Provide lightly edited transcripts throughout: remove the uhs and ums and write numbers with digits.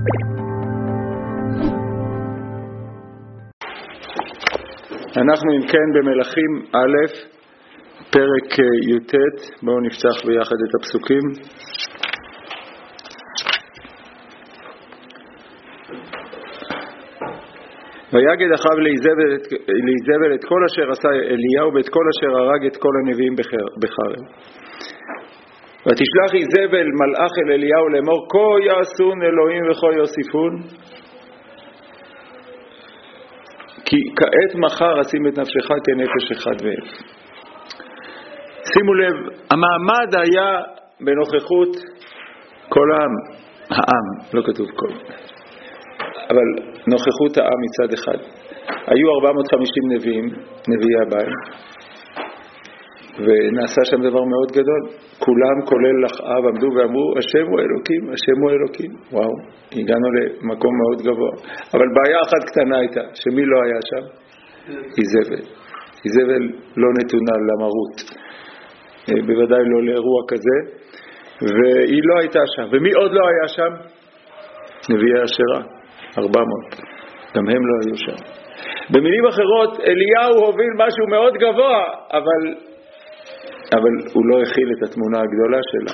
אנחנו אם כן במלכים א', פרק י"ט. בואו נפתח ביחד את הפסוקים. ויגד אחאב לאיזבל את כל אשר עשה אליהו ואת כל אשר הרג את כל הנביאים בחרב. ותשלח איזבל מלאך אל אליהו לאמור כה יעשון אלוהים וכה יוסיפון כי כעת מחר אשים את נפשך כנפש אחד ואלף. שימו לב, המעמד היה בנוכחות כל העם, לא כתוב כל, אבל נוכחות העם מצד אחד. היו 450 נביאים, נביאי הבית, ונעשה שם דבר מאוד גדול. כולם כולל אחאב עמדו ואמרו השם הוא אלוקים, השם הוא אלוקים. וואו, הגענו למקום מאוד גבוה. אבל בעיה אחת קטנה הייתה, שמי לא היה שם? איזבל. איזבל לא נתונה למרות, בוודאי לא לאירוע כזה, והיא לא הייתה שם. ומי עוד לא היה שם? נביאי אשרה, 400. גם הם לא היו שם. במילים אחרות, אליהו הוביל משהו מאוד גבוה, אבל הוא לא הכיל את התמונה הגדולה שלה.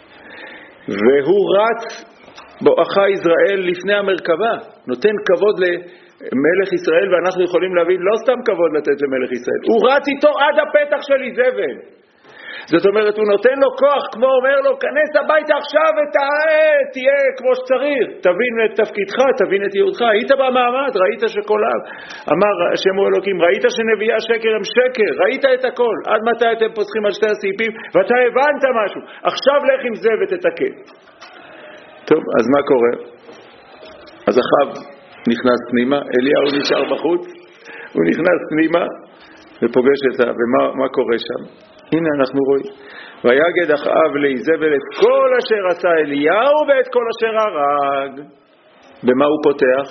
והוא רץ בואכה ישראל לפני המרכבה, נותן כבוד למלך ישראל, ואנחנו יכולים להבין לא סתם כבוד לתת למלך ישראל, הוא רץ איתו עד הפתח של איזבל. זאת אומרת, הוא נותן לו כוח, כמו אומר לו, כנס הביתה עכשיו תהיה כמו שצריך, תבין את תפקידך, תבין את ייעודך. היית במעמד, ראית שכל העם אמר השם הוא אלוקים, ראית שנביאי השקר הם שקר, ראית את הכל. עד מתי אתם פוסחים על שתי הסעיפים ואתה הבנת משהו, עכשיו לך עם זה ותתקן. טוב, אז מה קורה? אז אחאב נכנס פנימה, אליהו נשאר בחוץ, הוא נכנס פנימה ופוגש את ומה קורה שם? הנה אנחנו רואים. ויגד אחאב לאיזבל את כל אשר עשה אליהו ואת כל אשר הרג. במה הוא פותח?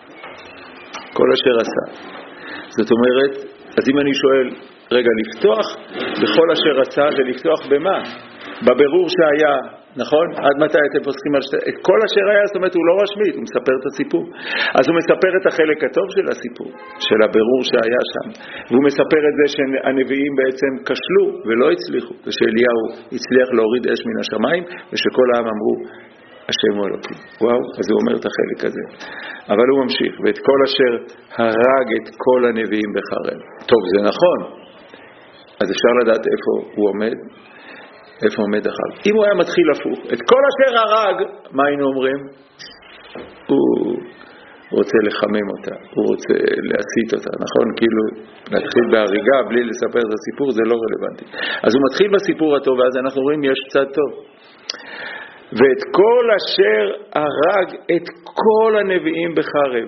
כל אשר עשה. זאת אומרת, אז אם אני שואל, רגע, לפתוח בכל אשר עשה זה לפתוח במה? בבירור שהיה, נכון? עד מתי אתם פוסקים על את כל אשר היה, זאת אומרת הוא לא רשמית, הוא מספר את הסיפור. אז הוא מספר את החלק הטוב של הסיפור, של הבירור שהיה שם. והוא מספר את זה שהנביאים בעצם כשלו ולא הצליחו, ושאליהו הצליח להוריד אש מן השמיים, ושכל העם אמרו, השם הוא אלוקים. וואו, אז הוא אומר את החלק הזה. אבל הוא ממשיך, ואת כל אשר הרג את כל הנביאים בחרב. טוב, זה נכון. אז אפשר לדעת איפה הוא עומד. איפה עומד אחאב? אם הוא היה מתחיל הפוך, את כל אשר הרג, מה היינו אומרים? הוא רוצה לחמם אותה, הוא רוצה להסית אותה, נכון? כאילו להתחיל בהריגה בלי לספר את הסיפור, זה לא רלוונטי. אז הוא מתחיל בסיפור הטוב, ואז אנחנו רואים יש צד טוב. ואת כל אשר הרג את כל הנביאים בחרב.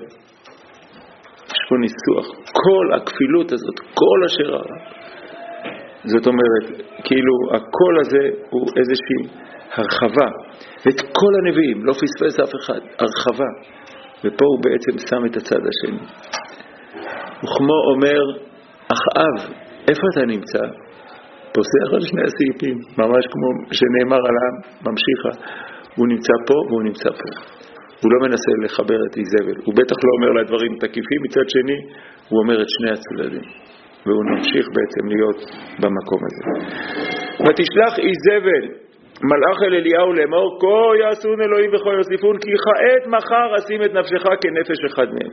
יש פה ניסוח, כל הכפילות הזאת, כל אשר הרג. זאת אומרת, כאילו הקול הזה הוא איזושהי הרחבה, ואת כל הנביאים, לא פספס אף אחד, הרחבה, ופה הוא בעצם שם את הצד השני. וכמו אומר, אחאב, איפה אתה נמצא? פוסח על שני הסעיפים, ממש כמו שנאמר על העם, ממשיכה, הוא נמצא פה והוא נמצא פה. הוא לא מנסה לחבר את איזבל, הוא בטח לא אומר לה דברים תקיפים, מצד שני הוא אומר את שני הצדדים. והוא נמשיך בעצם להיות במקום הזה. ותשלח איזבל מלאך אל אליהו לאמור כה יעשון אלוהים וכה יוסיפון כי כעת מחר אשים את נפשך כנפש אחד מהם.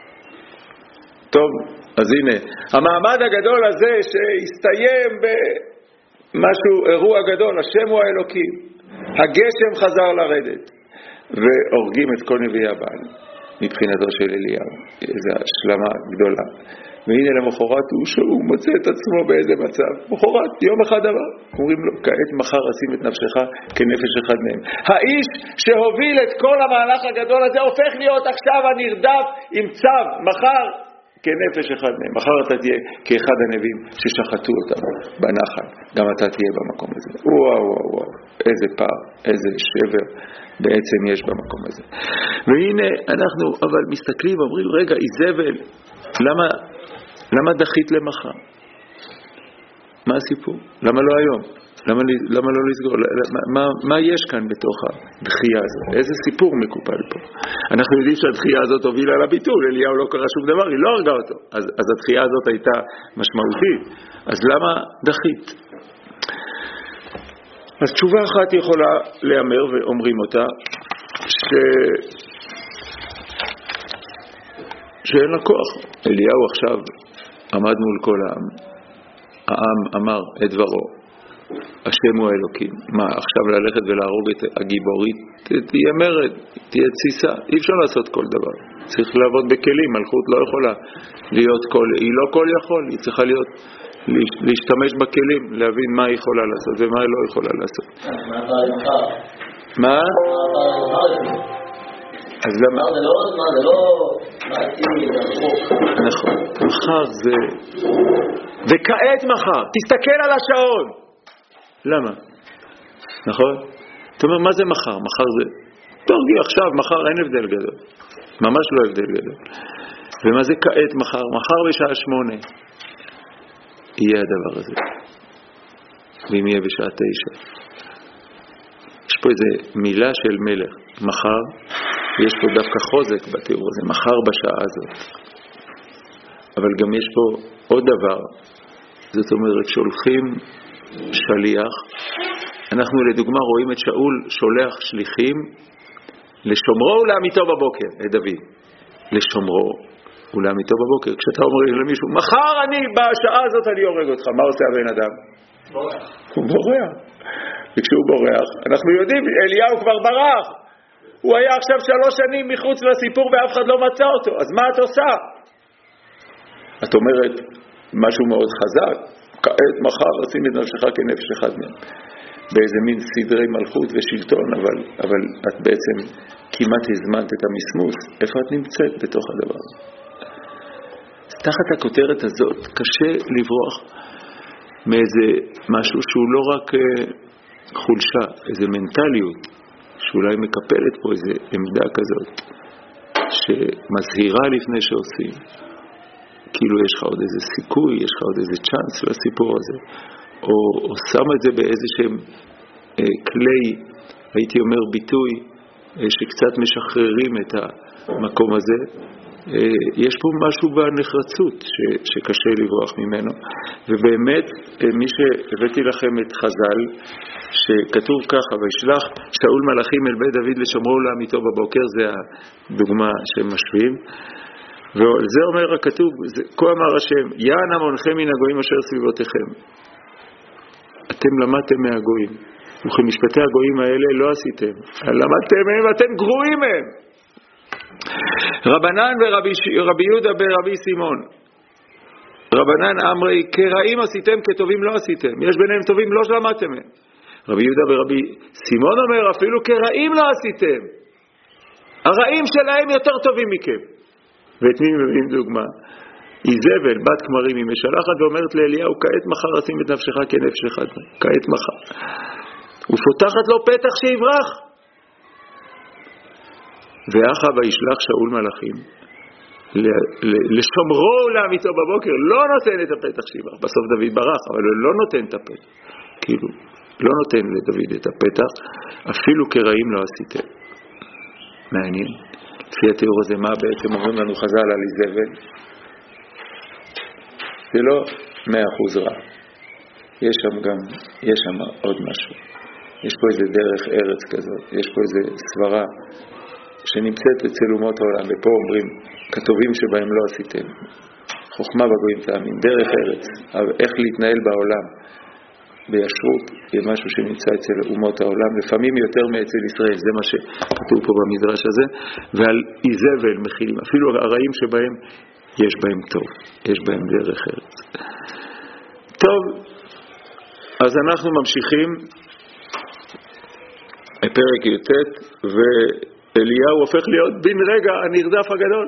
טוב, אז הנה המעמד הגדול הזה שהסתיים במשהו אירוע גדול, השם הוא האלוקים, הגשם חזר לרדת והורגים את כל נביאי הבעל מבחינתו של אליהו. איזו השלמה גדולה. והנה למחרת הוא מוצא את עצמו באיזה מצב. מחרת, יום אחד הבא, אומרים לו, כעת מחר אשים את נפשך כנפש אחד מהם. האיש שהוביל את כל המהלך הגדול הזה הופך להיות עכשיו הנרדף עם צו, מחר כנפש אחד מהם. מחר אתה תהיה כאחד הנביאים ששחטו אותם בנחל. גם אתה תהיה במקום הזה. וואו וואו וואו, איזה פער, איזה שבר בעצם יש במקום הזה. והנה אנחנו אבל מסתכלים ואומרים, רגע, איזבל, למה דחית למחר? מה הסיפור? למה לא היום? למה לא לסגור? מה יש כאן בתוך הדחייה הזאת? איזה סיפור מקופל פה? אנחנו יודעים שהדחייה הזאת הובילה לביטול, אליהו לא קרה שום דבר, היא לא הרגה אותו. אז הדחייה הזאת הייתה משמעותית. אז למה דחית? אז תשובה אחת יכולה להיאמר, ואומרים אותה, שאין לה כוח. אליהו עכשיו עמד מול כל העם. העם אמר את דברו. השם הוא האלוקים. מה, עכשיו ללכת ולהרוג את הגיבורית? תהיה מרד, תהיה תסיסה. אי אפשר לעשות כל דבר. צריך לעבוד בכלים. מלכות לא יכולה להיות היא לא כל יכול. היא צריכה להשתמש בכלים, להבין מה היא יכולה לעשות ומה היא לא יכולה לעשות. מה? אז למה? זה לא נכון. מחר זה... וכעת מחר. תסתכל על השעון. למה? נכון? זאת אומרת, מה זה מחר? מחר זה... תרגיע עכשיו, מחר אין הבדל גדול. ממש לא הבדל גדול. ומה זה כעת מחר? מחר בשעה 8 יהיה הדבר הזה. ואם יהיה בשעה 9. יש פה איזה מילה של מלך. מחר, יש פה דווקא חוזק בתיאור הזה. מחר בשעה הזאת. אבל גם יש פה עוד דבר. זאת אומרת, שולחים שליח. אנחנו לדוגמה רואים את שאול שולח שליחים לשומרו ולעמיתו בבוקר, את דוד. לשומרו ולעמיתו בבוקר. כשאתה אומר למישהו, מחר בשעה הזאת אני הורג אותך, מה עושה הבן אדם? בורח. הוא בורח. וכשהוא בורח, אנחנו יודעים, אליהו כבר ברח. הוא היה עכשיו 3 שנים מחוץ לסיפור ואף אחד לא מצא אותו. אז מה את עושה? את אומרת משהו מאוד חזק. כעת מחר עושים את נפשך כנפש אחד מהם. באיזה מין סדרי מלכות ושלטון, אבל את בעצם כמעט הזמנת את המסמוס. איפה את נמצאת בתוך הדבר? תחת הכותרת הזאת קשה לברוח מאיזה משהו שהוא לא רק חולשה, איזה מנטליות שאולי מקפלת פה איזה עמדה כזאת שמזהירה לפני שעושים. כאילו יש לך עוד איזה סיכוי, יש לך עוד איזה צ'אנס לסיפור הזה, או שם את זה באיזה שהם כלי, הייתי אומר ביטוי, שקצת משחררים את המקום הזה. יש פה משהו בנחרצות שקשה לברוח ממנו. ובאמת, מי שהבאתי לכם את חז"ל, שכתוב ככה, וישלח שאול מלאכים אל בית דוד לשומרו ולעמיתו בבוקר, זה הדוגמה שהם משווים. וזה אומר הכתוב, כה אמר השם, יען המונכם מן הגויים אשר סביבותיכם. אתם למדתם מהגויים, וכמשפטי הגויים האלה לא עשיתם. למדתם מהם, אתם גרועים מהם. רבנן ורבי יהודה ברבי סימון. רבנן אמרי, כרעים עשיתם, כטובים לא עשיתם. יש ביניהם טובים, לא שלמדתם מהם. רבי יהודה ברבי סימון אומר, אפילו כרעים לא עשיתם. הרעים שלהם יותר טובים מכם. ואת מי מביאים דוגמה? איזבל, בת כמרים, היא משלחת ואומרת לאליהו, כעת מחר עשים את נפשך כנפש אחד. כעת מחר. ופותחת לו פתח שיברח. ואחר וישלח שאול מלאכים לשומרו ולעמיתו בבוקר, לא נותן את הפתח שיברח. בסוף דוד ברח, אבל הוא לא נותן את הפתח. כאילו, לא נותן לדוד את הפתח, אפילו כרעים לא עשיתם. מעניין. לפי התיאור הזה, מה בעצם אומרים לנו חז"ל על איזבל? זה לא 100% רע. יש שם עוד משהו. יש פה איזה דרך ארץ כזאת, יש פה איזה סברה שנמצאת אצל אומות העולם, ופה אומרים, כתובים שבהם לא עשיתם. חוכמה בגויים תאמין, דרך ארץ, איך להתנהל בעולם בישרות, יהיה משהו שנמצא אצל אומות העולם, לפעמים יותר מאצל ישראל, זה מה שכתוב פה במדרש הזה, ועל איזבל מכילים, אפילו הרעים שבהם, יש בהם טוב, יש בהם דרך ארץ. טוב, אז אנחנו ממשיכים בפרק י"ט, ואליהו הופך להיות בן רגע הנרדף הגדול.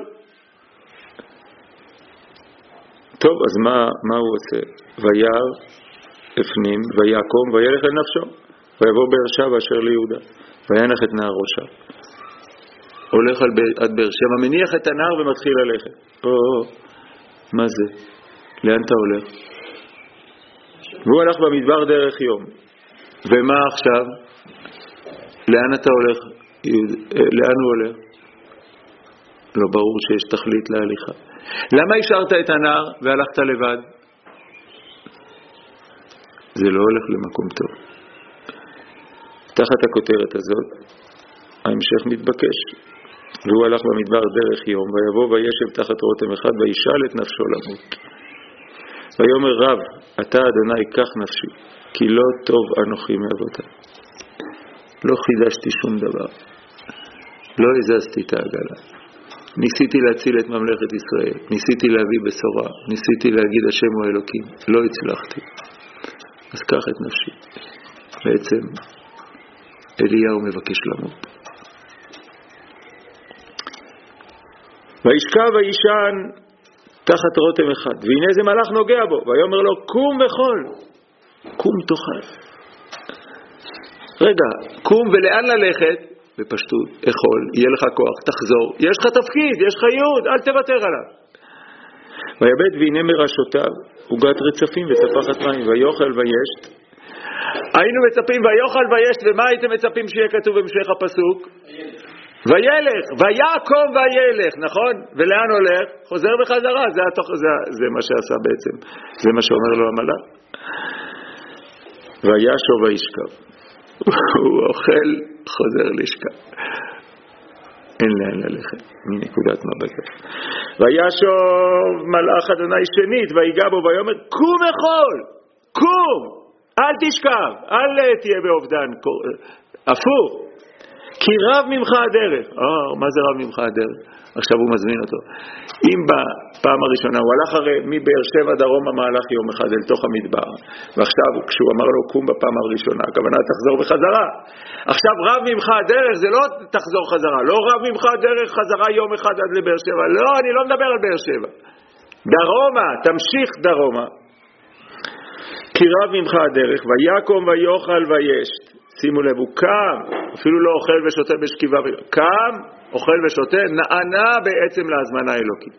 טוב, אז מה הוא עושה? וירא הפנים, ויקום, וילך אל נפשו, ויבוא באר שבע אשר ליהודה, וינח את נער ראשה. הולך עד באר שבע, מניח את הנער ומתחיל ללכת. מה זה? לאן אתה הולך? והוא הלך במדבר דרך יום. ומה עכשיו? לאן אתה הולך? לאן הוא הולך? לא ברור שיש תכלית להליכה. למה השארת את הנער והלכת לבד? זה לא הולך למקום טוב. תחת הכותרת הזאת, ההמשך מתבקש. והוא הלך במדבר דרך יום, ויבוא וישב תחת רותם אחד, וישאל את נפשו למות. ויאמר רב, אתה אדוני קח נפשי, כי לא טוב אנוכי מאבותיי. לא חידשתי שום דבר. לא הזזתי את העגלה. ניסיתי להציל את ממלכת ישראל, ניסיתי להביא בשורה, ניסיתי להגיד השם הוא אלוקים, לא הצלחתי. אז קח את נפשי. בעצם אליהו מבקש למות. וישכב וישן תחת רותם אחד, והנה זה מלאך נוגע בו, ויאמר לו קום וחול, קום תאכל. רגע, קום ולאן ללכת? בפשטות, אכול, יהיה לך כוח, תחזור, יש לך תפקיד, יש לך ייעוד, אל תוותר עליו. ויבט והנה מראשותיו עוגת רצפים וצפחת מים, ויאכל וישת. היינו מצפים ויאכל וישת, ומה הייתם מצפים שיהיה כתוב בהמשך הפסוק? וילך, ויקום וילך, נכון? ולאן הולך? חוזר בחזרה, זה מה שעשה בעצם, זה מה שאומר לו המלאך. וישוב וישכב, הוא אוכל, חוזר לשכב, אין לאן ללכת, מנקודת מבטו. וישוב מלאך אדוני שנית, ויגע בו ויאמר קום אכול, קום, אל תשכב, אל תהיה באובדן, הפוך, כי רב ממך הדרך. מה זה רב ממך הדרך? עכשיו הוא מזמין אותו. אם בפעם הראשונה הוא הלך הרי מבאר שבע דרום המהלך יום אחד אל תוך המדבר, ועכשיו כשהוא אמר לו קום בפעם הראשונה, הכוונה תחזור בחזרה. עכשיו רב ממך הדרך זה לא תחזור חזרה, לא רב ממך הדרך חזרה יום אחד עד לבאר שבע, לא, אני לא מדבר על באר שבע. דרומה, תמשיך דרומה. כי רב ממך הדרך, ויקום ויאכל וישת. שימו לב, הוא קם, אפילו לא אוכל ושותה בשכיבה, קם, אוכל ושותה, נענה בעצם להזמנה האלוקית.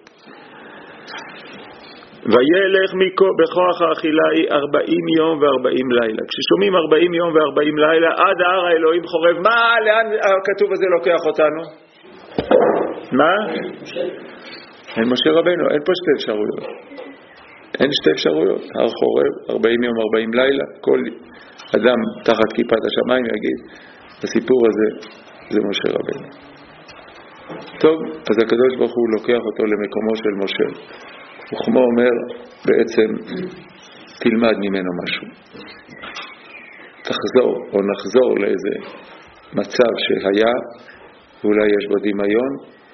וילך בכוח האכילה 40 יום ו40 לילה. כששומעים 40 יום ו40 לילה, עד הר האלוהים חורב. מה, לאן הכתוב הזה לוקח אותנו? מה? אין משה רבנו, אין פה שתי אפשרויות. אין שתי אפשרויות. הר חורב, 40 יום 40 לילה, כל אדם תחת כיפת השמיים יגיד, הסיפור הזה זה משה רבנו. טוב, אז הקדוש ברוך הוא לוקח אותו למקומו של משה. וכמו אומר, בעצם תלמד ממנו משהו. תחזור או נחזור לאיזה מצב שהיה, ואולי יש בו דמיון,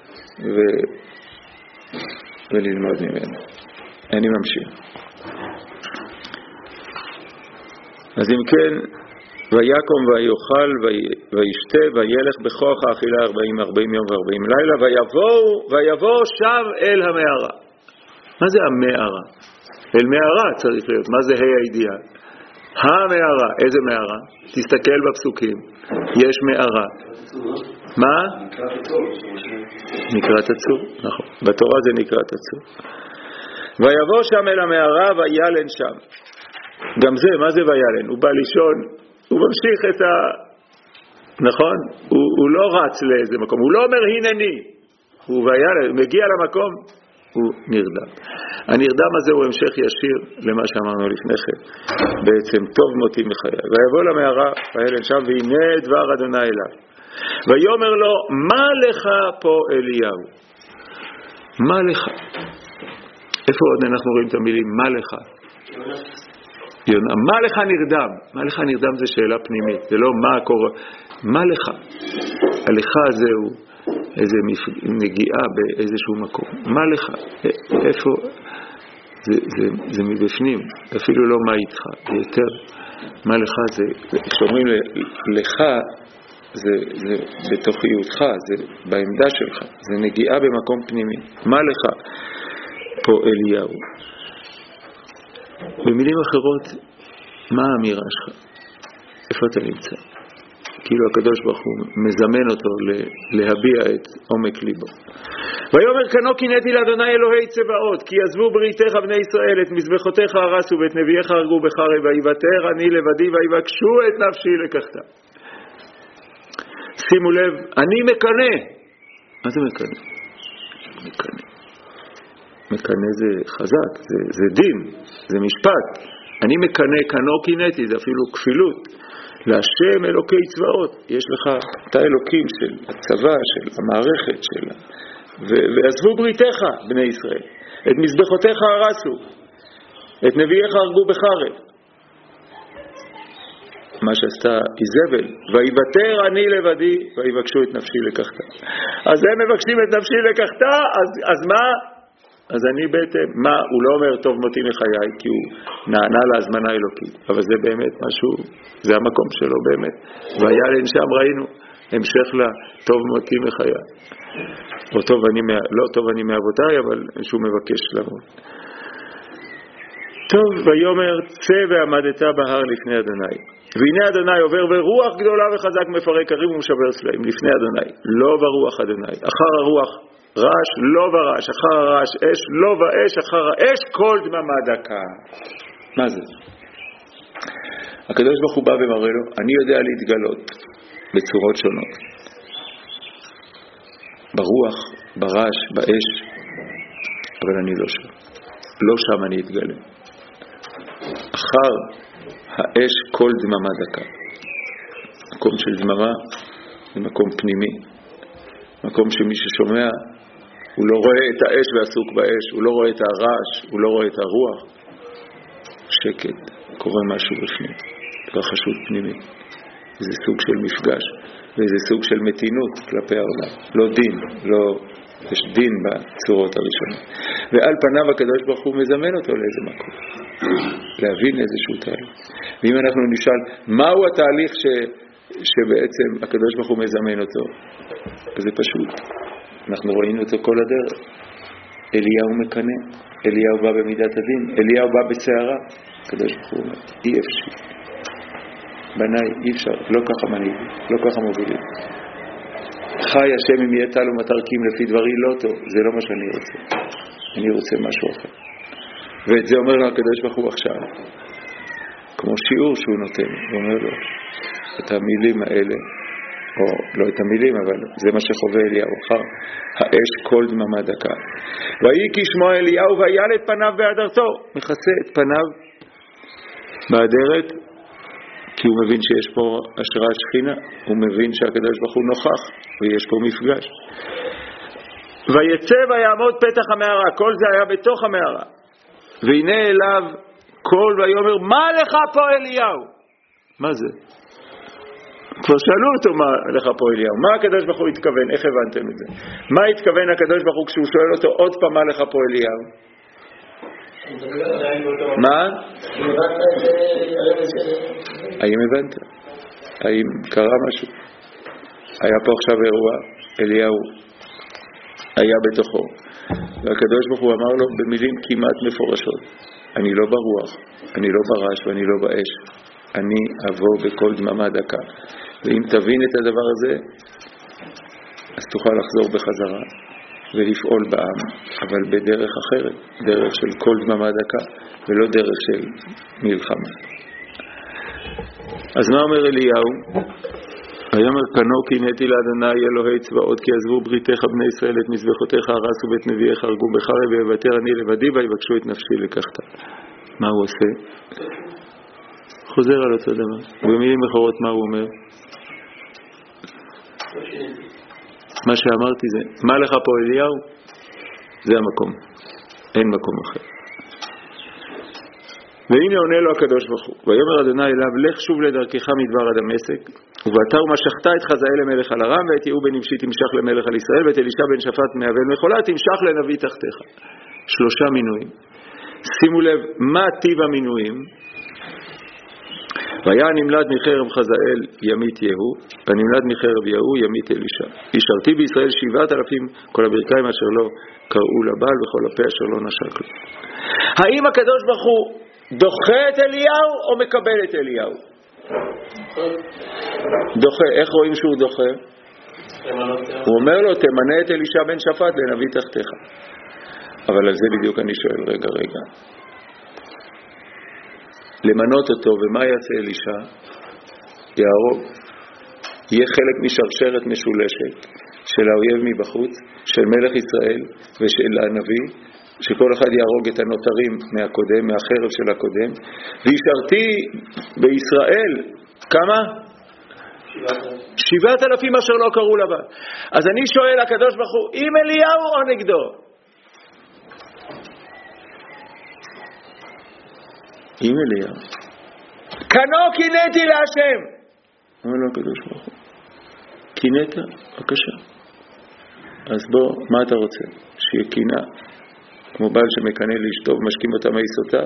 וללמוד ממנו. אני ממשיך. אז אם כן, ויקום ויאכל וישתה וילך בכוח האכילה 40 יום ו40 לילה, ויבוא שם אל המערה. מה זה המערה? אל מערה צריך להיות. מה זה הידיעה? המערה. איזה מערה? תסתכל בפסוקים. יש מערה. מה? נקראת הצור. נכון. בתורה זה נקראת הצור. ויבוא שם אל המערה וילן שם. גם זה, מה זה וילן? הוא בא לישון, הוא ממשיך את נכון? הוא לא רץ לאיזה מקום, הוא לא אומר הנני. הוא וילן, הוא מגיע למקום, הוא נרדם. הנרדם הזה הוא המשך ישיר למה שאמרנו לפני כן. בעצם טוב מותי מחיי. ויבוא למערה וילן שם, והנה דבר אדוני אליו. ויאמר לו, מה לך פה אליהו? מה לך? איפה עוד אנחנו רואים את המילים מה לך? יונה, מה לך נרדם? מה לך נרדם זה שאלה פנימית, זה לא מה קורה. מה לך? הלכה הזה הוא איזה נגיעה באיזשהו מקום. מה לך? איפה? זה מבפנים, אפילו לא מה איתך, זה יותר. מה לך זה, כשאומרים לך, זה בתוכיותך, זה בעמדה שלך, זה נגיעה במקום פנימי. מה לך פה אליהו? במילים אחרות, מה האמירה שלך? איפה אתה נמצא? כאילו הקדוש ברוך הוא מזמן אותו להביע את עומק ליבו. ויאמר כנו קינאתי לאדוני אלוהי צבאות, כי עזבו בריתך בני ישראל, את מזבחותיך הרסו ואת נביאיך הרגו בחרב, ויוותר אני לבדי ויבקשו את נפשי לקחתה. שימו לב, אני מקנה. מה זה מקנה? מקנה. מקנה זה חזק, זה דין, זה משפט. אני מקנה, כנו קינאתי, זה אפילו כפילות. להשם אלוקי צבאות, יש לך את האלוקים של הצבא, של המערכת שלה, ועזבו בריתך בני ישראל, את מזבחותיך הרסו, את נביאיך הרגו בחרב. מה שעשתה איזבל, ויוותר אני לבדי ויבקשו את נפשי לקחתה. אז הם מבקשים את נפשי לקחתה, אז מה? אז אני בעצם, מה? הוא לא אומר טוב מותי מחיי, כי הוא נענה להזמנה אלוקית, אבל זה באמת משהו, זה המקום שלו באמת. והיה לנשם ראינו, המשך לטוב מותי מחיי. או טוב אני, לא טוב אני מאבותיי, אבל שהוא מבקש למות. טוב, ויאמר צא ועמדת בהר לפני אדוני. והנה אדוני עובר ורוח גדולה וחזק מפרק הרים ומשבר סלעים לפני אדוני. לא ברוח אדוני, אחר הרוח רעש לא ברעש, אחר הרעש אש לא באש, אחר האש כל דממה דקה. מה זה? הקדוש ברוך הוא בא ומראה לו, אני יודע להתגלות בצורות שונות, ברוח, ברעש, באש, אבל אני לא שם. לא שם אני אתגלה. אחר האש כל דממה דקה. מקום של דממה זה מקום פנימי, מקום שמי ששומע הוא לא רואה את האש ועסוק באש, הוא לא רואה את הרעש, הוא לא רואה את הרוח. שקט, קורה משהו בפנים, התרחשות פנימית. זה סוג של מפגש, וזה סוג של מתינות כלפי העולם. לא דין, לא, יש דין בצורות הראשונות. ועל פניו הקדוש ברוך הוא מזמן אותו לאיזה מקום, להבין איזשהו תהליך. ואם אנחנו נשאל, מהו התהליך שבעצם הקדוש ברוך הוא מזמן אותו? זה פשוט. אנחנו ראינו אותו כל הדרך. אליהו מקנה, אליהו בא במידת הדין, אליהו בא בסערה. הקדוש ברוך הוא אומר, אי אפשר. בניי, אי אפשר, לא ככה מנהיג, לא ככה מובילים. חי השם אם יהיה טל ומתרקים לפי דברי לא טוב, זה לא מה שאני רוצה. אני רוצה משהו אחר. ואת זה אומר לו הקדוש ברוך הוא עכשיו. כמו שיעור שהוא נותן, הוא אומר לו, את המילים האלה, או לא את המילים, אבל זה מה שחווה אליהו אחר, האש כל דממה דקה. ויהי כשמוע אליהו וילד פניו בהדרתו, מכסה את פניו באדרת, כי הוא מבין שיש פה השראת שכינה, הוא מבין שהקדוש ברוך הוא נוכח, ויש פה מפגש. ויצא ויעמוד פתח המערה, כל זה היה בתוך המערה. והנה אליו קול ויאמר, מה לך פה אליהו? מה זה? כבר שאלו אותו מה לך פה אליהו. מה הקדוש ברוך הוא התכוון? איך הבנתם את זה? מה התכוון הקדוש ברוך הוא כשהוא שואל אותו עוד פעם מה לך פה אליהו? מה? האם הבנת? האם קרה משהו? היה פה עכשיו אירוע, אליהו היה בתוכו, והקדוש ברוך הוא אמר לו במילים כמעט מפורשות, אני לא ברוח, אני לא ברעש ואני לא באש, אני אבוא בכל דממה דקה. ואם תבין את הדבר הזה, אז תוכל לחזור בחזרה ולפעול בעם, אבל בדרך אחרת, דרך של כל דממה דקה, ולא דרך של מלחמה. אז מה אומר אליהו? ויאמר כנו קינאתי לאדוני אלוהי צבאות, כי עזבו בריתך בני ישראל, את מזבחותיך הרסו ואת נביאיך הרגו בחרב, ויוותר אני לבדי ויבקשו את נפשי לקחתה. מה הוא עושה? חוזר על אותו דבר. ובמילים אחרות מה הוא אומר? מה שאמרתי זה, מה לך פה אליהו? זה המקום, אין מקום אחר. והנה עונה לו הקדוש ברוך הוא, ויאמר אדוני אליו, לך שוב לדרכך מדבר עד דמשק, ובאתר משכת את חזאל למלך על ארם, ואת יהוא בן נמשי תמשך למלך על ישראל, ואת אלישע בן שפט מאבל מחולה תמשך לנביא תחתיך. 3 מינויים. שימו לב מה טיב המינויים. והיה נמלד מחרב חזאל ימית יהוא, ונמלד מחרב יהוא ימית אלישע. השארתי בישראל 7,000 כל הברכיים אשר לא קראו לבעל וכל הפה אשר לא נשק לו. האם הקדוש ברוך הוא דוחה את אליהו או מקבל את אליהו? דוחה, איך רואים שהוא דוחה? הוא אומר לו, תמנה את אלישע בן שפט לנביא תחתיך. אבל על זה בדיוק אני שואל, רגע. למנות אותו, ומה יעשה אלישע? יהרוג. יהיה חלק משרשרת משולשת של האויב מבחוץ, של מלך ישראל ושל הנביא, שכל אחד יהרוג את הנותרים מהקודם, מהחרב של הקודם, וישרתי בישראל, כמה? 7,000 אשר לא קראו לבא. אז אני שואל הקדוש ברוך הוא, אם אליהו או נגדו? אם אליהו. קנו קינאתי להשם. אומר לו הקדוש ברוך הוא, קינאת? בבקשה. אז בוא, מה אתה רוצה? שיהיה קינה, כמו בעל שמקנה לאשתו ומשכים אותה מעיסותה,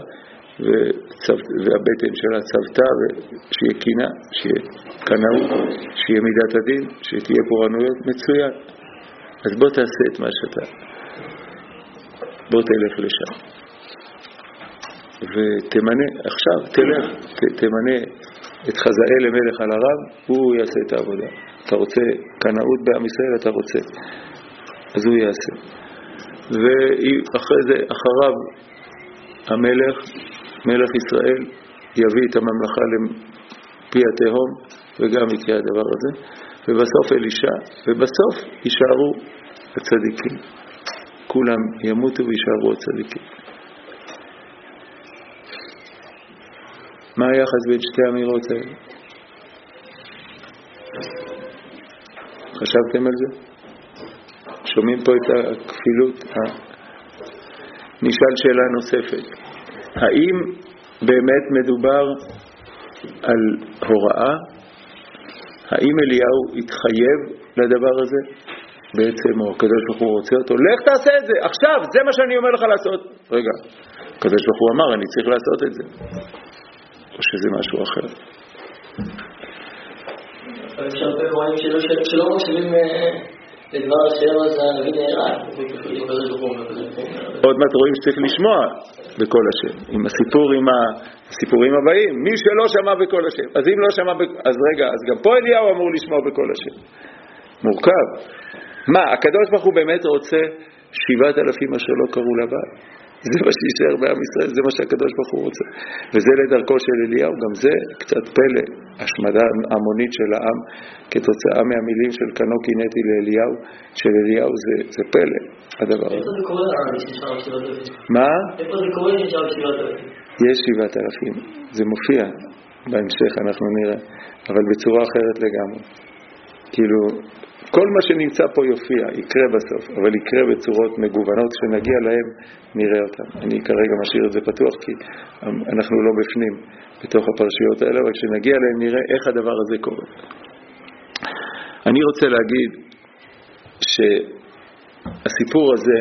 והבטן שלה צבתה, ושיהיה קינה, שיהיה קנאות, שיהיה מידת הדין, שתהיה פורענויות, מצוין. אז בוא תעשה את מה שאתה, בוא תלך לשם. ותמנה, עכשיו תלך, תמנה את חזאל למלך על הרב, הוא יעשה את העבודה. אתה רוצה קנאות בעם ישראל, אתה רוצה, אז הוא יעשה. ואחרי זה, אחריו המלך, מלך ישראל, יביא את הממלכה לפי התהום, וגם יקרה הדבר הזה, ובסוף אלישע, ובסוף יישארו הצדיקים. כולם ימותו וישארו הצדיקים. מה היחס בין שתי האמירות האלה? חשבתם על זה? שומעים פה את הכפילות? נשאל שאלה נוספת. האם באמת מדובר על הוראה? האם אליהו התחייב לדבר הזה? בעצם, או הקדוש ברוך הוא רוצה אותו, לך תעשה את זה, עכשיו, זה מה שאני אומר לך לעשות. רגע, הקדוש ברוך הוא אמר, אני צריך לעשות את זה. או שזה משהו אחר. יש הרבה רואים שלא מקשיבים לדבר השם, אז הנביא נהרג. עוד מעט רואים שצריך לשמוע בקול השם, עם הסיפור, עם הסיפורים הבאים. מי שלא שמע בקול השם, אז אם לא שמע אז רגע, אז גם פה אליהו אמור לשמוע בקול השם. מורכב. מה, הקדוש ברוך הוא באמת רוצה 7,000 אשר לא קראו לבעל? זה מה שישאר בעם ישראל, זה מה שהקדוש ברוך הוא רוצה. וזה לדרכו של אליהו, גם זה קצת פלא, השמדה המונית של העם, כתוצאה מהמילים של קנו קינאתי לאליהו, של אליהו זה פלא, הדבר הזה. איפה זה קורה נשאר 7,000? מה? איפה זה קורה נשאר 7,000? יש 7,000, זה מופיע בהמשך, אנחנו נראה, אבל בצורה אחרת לגמרי. כאילו, כל מה שנמצא פה יופיע, יקרה בסוף, אבל יקרה בצורות מגוונות, כשנגיע להם נראה אותם. אני כרגע משאיר את זה פתוח, כי אנחנו לא בפנים בתוך הפרשיות האלה, אבל כשנגיע להם נראה איך הדבר הזה קורה. אני רוצה להגיד שהסיפור הזה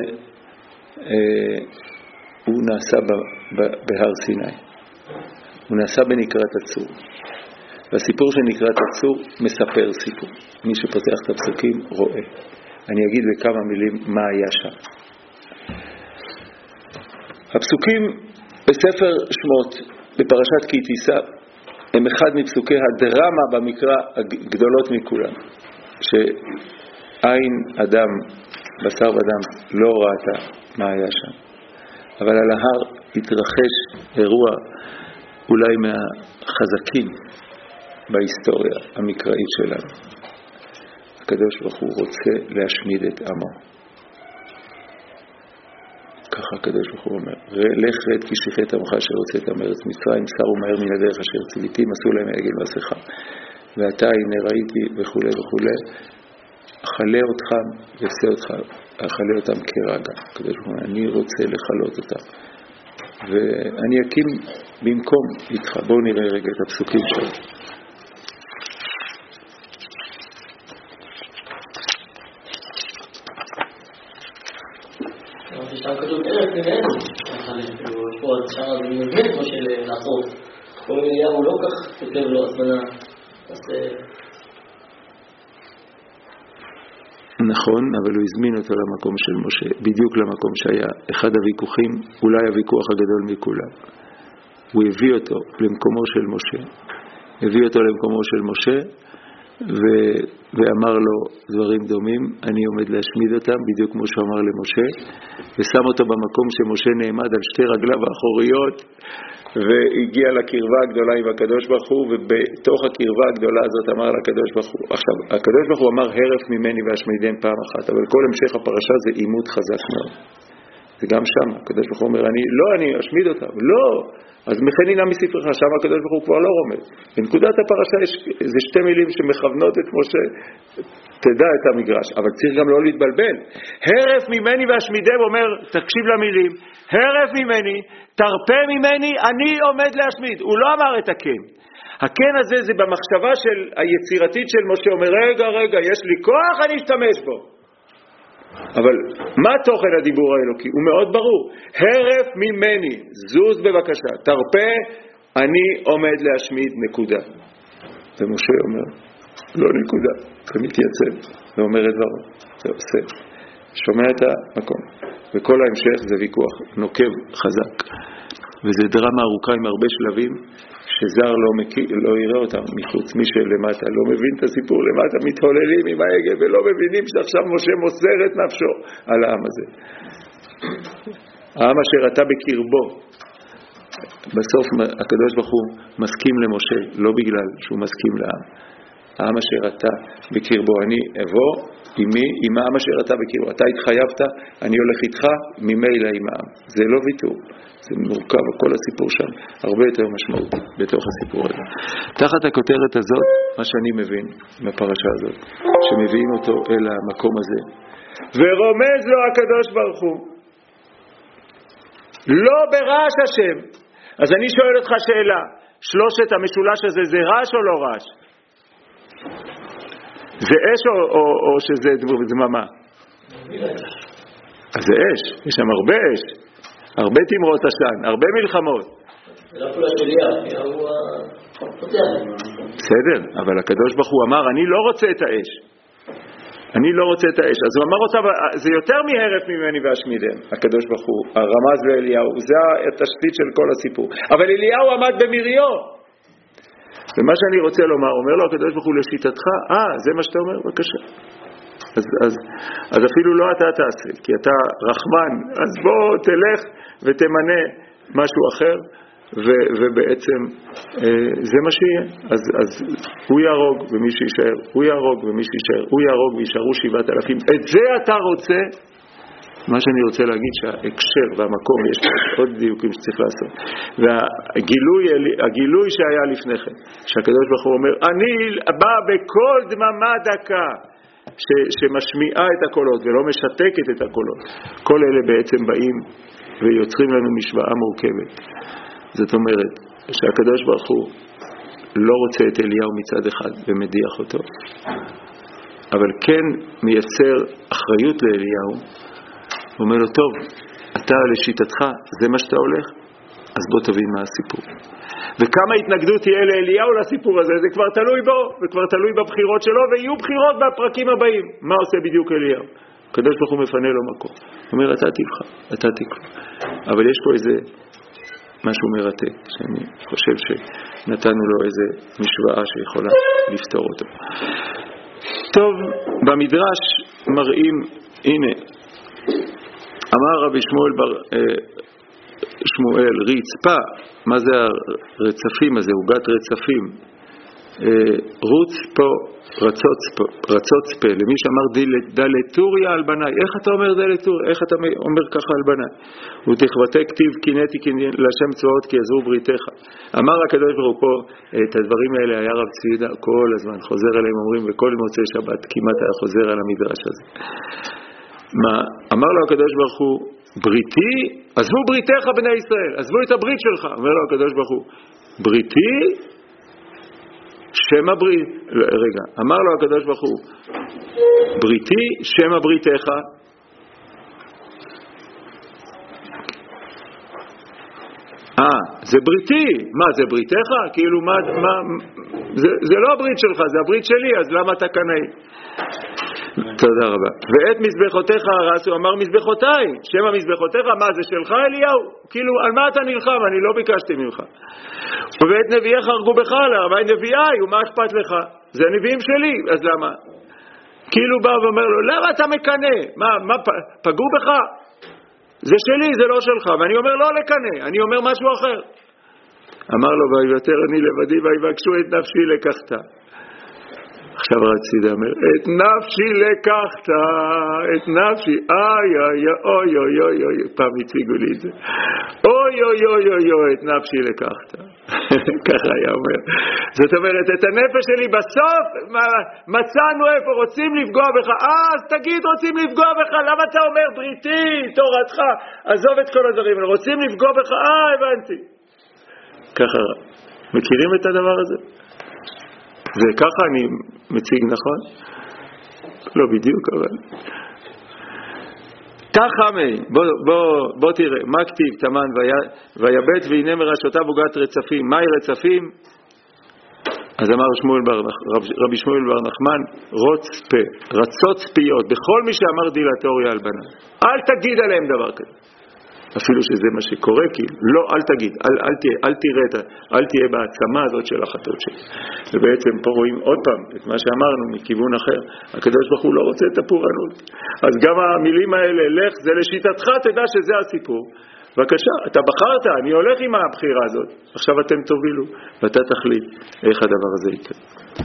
הוא נעשה בהר סיני, הוא נעשה בנקרת הצור. והסיפור שנקרא הצור מספר סיפור. מי שפותח את הפסוקים רואה. אני אגיד בכמה מילים מה היה שם. הפסוקים בספר שמות, בפרשת כי תישא, הם אחד מפסוקי הדרמה במקרא הגדולות מכולם. שעין אדם, בשר ודם, לא ראתה מה היה שם. אבל על ההר התרחש אירוע אולי מהחזקים בהיסטוריה המקראית שלנו. הקדוש ברוך הוא רוצה להשמיד את עמו. ככה הקדוש ברוך הוא אומר, לך רד כי שחט עמך אשר הוצאת מארץ מצרים, סרו מהר מן הדרך אשר ציוויתים, עשו להם עגל מסכה. ועתה הנה ראיתי וכו' וכו', אכלה אותך ועשה אותך, אכלה אותם כרגע. הקדוש ברוך הוא אומר, אני רוצה לחלות אותם. ואני אקים במקום איתך. בואו נראה רגע את הפסוקים שלו. שם כתוב ארץ ממנו, יש פה שם זה מזמן כמו של לעשות. פה אליהו לא כך כותב לו הזמנה. נכון, אבל הוא הזמין אותו למקום של משה, בדיוק למקום שהיה אחד הוויכוחים, אולי הוויכוח הגדול מכולם. הוא הביא אותו למקומו של משה, הביא אותו למקומו של משה, ואמר לו דברים דומים, אני עומד להשמיד אותם, בדיוק כמו שהוא אמר למשה, ושם אותו במקום שמשה נעמד על שתי רגליו האחוריות, והגיע לקרבה הגדולה עם הקדוש ברוך הוא, ובתוך הקרבה הגדולה הזאת אמר לקדוש ברוך הוא, עכשיו, הקדוש ברוך הוא אמר הרף ממני ואשמידם פעם אחת, אבל כל המשך הפרשה זה עימות חזק מאוד. וגם שם, הקדוש ברוך הוא אומר, אני אשמיד אותם, לא, אז מכנינה מספרך, שם הקדוש ברוך הוא כבר לא רומז. בנקודת הפרשה זה שתי מילים שמכוונות את משה, תדע את המגרש, אבל צריך גם לא להתבלבל. הרף ממני ואשמידם אומר, תקשיב למילים, הרף ממני, תרפה ממני, אני עומד להשמיד. הוא לא אמר את הכן. הכן הזה זה במחשבה של היצירתית של משה, אומר, רגע, יש לי כוח, אני אשתמש בו. אבל מה תוכן הדיבור האלוקי? הוא מאוד ברור. הרף ממני, זוז בבקשה, תרפה, אני עומד להשמיד, נקודה. ומשה אומר, לא נקודה, זה מתייצב, ואומר את דברו, זה עושה, שומע את המקום. וכל ההמשך זה ויכוח נוקב חזק. וזה דרמה ארוכה עם הרבה שלבים, שזר לא יראה אותם מחוץ, מי שלמטה לא מבין את הסיפור, למטה מתהוללים עם ההגה ולא מבינים שעכשיו משה מוסר את נפשו על העם הזה. העם אשר אתה בקרבו, בסוף הקדוש ברוך הוא מסכים למשה, לא בגלל שהוא מסכים לעם. העם אשר אתה בקרבו, אני אבוא עם העם אשר אתה בקרבו, אתה התחייבת, אני הולך איתך ממילא עם העם. זה לא ויתור, זה מורכב, כל הסיפור שם הרבה יותר משמעות בתוך הסיפור הזה. תחת הכותרת הזאת, מה שאני מבין מהפרשה הזאת, שמביאים אותו אל המקום הזה, ורומז לו הקדוש ברוך הוא, לא ברעש השם. אז אני שואל אותך שאלה, שלושת המשולש הזה זה רעש או לא רעש? זה אש או שזה דממה? אז זה אש, יש שם הרבה אש, הרבה תמרות עשן, הרבה מלחמות. זה לא כולה שליח, הוא פותח. בסדר, אבל הקדוש ברוך הוא אמר, אני לא רוצה את האש. אני לא רוצה את האש. אז הוא אמר אותה, זה יותר מהרף ממני ואשמידם. הקדוש ברוך הוא, הרמז לאליהו, זה התשתית של כל הסיפור. אבל אליהו עמד במריו. ומה שאני רוצה לומר, אומר לו הקדוש ברוך הוא לשיטתך, זה מה שאתה אומר, בבקשה. אז אפילו לא אתה תעשה, כי אתה רחמן, אז בוא תלך ותמנה משהו אחר, ובעצם זה מה שיהיה. אז הוא יהרוג ומי שישאר, הוא יהרוג ומי שישאר, הוא יהרוג וישארו 7,000. את זה אתה רוצה? מה שאני רוצה להגיד שההקשר והמקום, יש עוד דיוקים שצריך לעשות. והגילוי שהיה לפני כן, שהקדוש ברוך הוא אומר, אני בא בכל דממה דקה, שמשמיעה את הקולות ולא משתקת את הקולות. כל אלה בעצם באים ויוצרים לנו משוואה מורכבת. זאת אומרת, שהקדוש ברוך הוא לא רוצה את אליהו מצד אחד ומדיח אותו, אבל כן מייצר אחריות לאליהו, ואומר לו, טוב, אתה לשיטתך, זה מה שאתה הולך? אז בוא תבין מה הסיפור. וכמה התנגדות תהיה לאליהו לסיפור הזה, זה כבר תלוי בו, וכבר תלוי בבחירות שלו, ויהיו בחירות בפרקים הבאים. מה עושה בדיוק אליהו? הקדוש ברוך הוא מפנה לו מקום. הוא אומר, אתה תבחר, אתה תקרא. אבל יש פה איזה משהו מרתק, שאני חושב שנתנו לו איזה משוואה שיכולה לפתור אותו. טוב, במדרש מראים, הנה, אמר רבי שמואל, רצפה, מה זה הרצפים הזה, עוגת רצפים, רוץ פה, רצוץ פה, למי שאמר דלתוריה על בני. איך אתה אומר דלתוריה? איך אתה אומר ככה על בני? ותכבתי כתיב קינאתי לשם צבאות כי עזרו בריתך. אמר הקדוש ברוך הוא פה, את הדברים האלה היה רב צבי כל הזמן חוזר אליהם, אומרים וכל מוצאי שבת כמעט היה חוזר על המדרש הזה. מה אמר לו הקדוש ברוך הוא? בריתי, עזבו בריתך בני ישראל, עזבו את הברית שלך. אומר לו הקדוש ברוך הוא, בריתי, שם הברית, רגע, אמר לו הקדוש ברוך הוא, בריתי, שם הבריתך. זה בריתי, מה זה בריתך? כאילו זה לא הברית שלך, זה הברית שלי, אז למה אתה קנאי? תודה רבה. ואת מזבחותיך הרסו, אמר מזבחותיי, שם המזבחותיך, מה זה שלך אליהו? כאילו, על מה אתה נלחם? אני לא ביקשתי ממך. ואת נביאיך הרגו בך, אבל נביאי, ומה אכפת לך? זה הנביאים שלי, אז למה? כאילו בא ואומר לו, למה אתה מקנה? מה פגעו בך? זה שלי, זה לא שלך. ואני אומר לא לקנה, אני אומר משהו אחר. אמר לו, ויוותר אני לבדי, ויבקשו את נפשי לקחת. עכשיו רציתי לאמר, את נפשי לקחת, את נפשי, אוי, פעם הציגו לי את זה, אוי, את נפשי לקחת. ככה היה אומר. זאת אומרת, את הנפש שלי בסוף, מצאנו איפה, רוצים לפגוע בך, אז תגיד רוצים לפגוע בך, למה אתה אומר בריתי, תורתך, עזוב את כל הדברים, רוצים לפגוע בך, הבנתי. ככה, מכירים את הדבר הזה? וככה אני מציג, נכון? לא בדיוק, אבל תחמי, בוא תראה, מה כתיב תמן ויבט והנה מראשותיו הוגת רצפים. מהי רצפים? אז אמר רבי שמואל בר נחמן, רצות פיות, בכל מי שאמר דילטוריה על בנה, אל תגיד עליהם דבר כזה, אפילו שזה מה שקורה, כי לא, אל תגיד, אל תהיה בעצמה הזאת של החטאות שלי. ובעצם פה רואים עוד פעם את מה שאמרנו מכיוון אחר, הקדוש ברוך הוא לא רוצה את הפורענות. אז גם המילים האלה, לך, זה לשיטתך, תדע שזה הסיפור. בבקשה, אתה בחרת, אני הולך עם הבחירה הזאת, עכשיו אתם תובילו, ואתה תחליט איך הדבר הזה יקרה.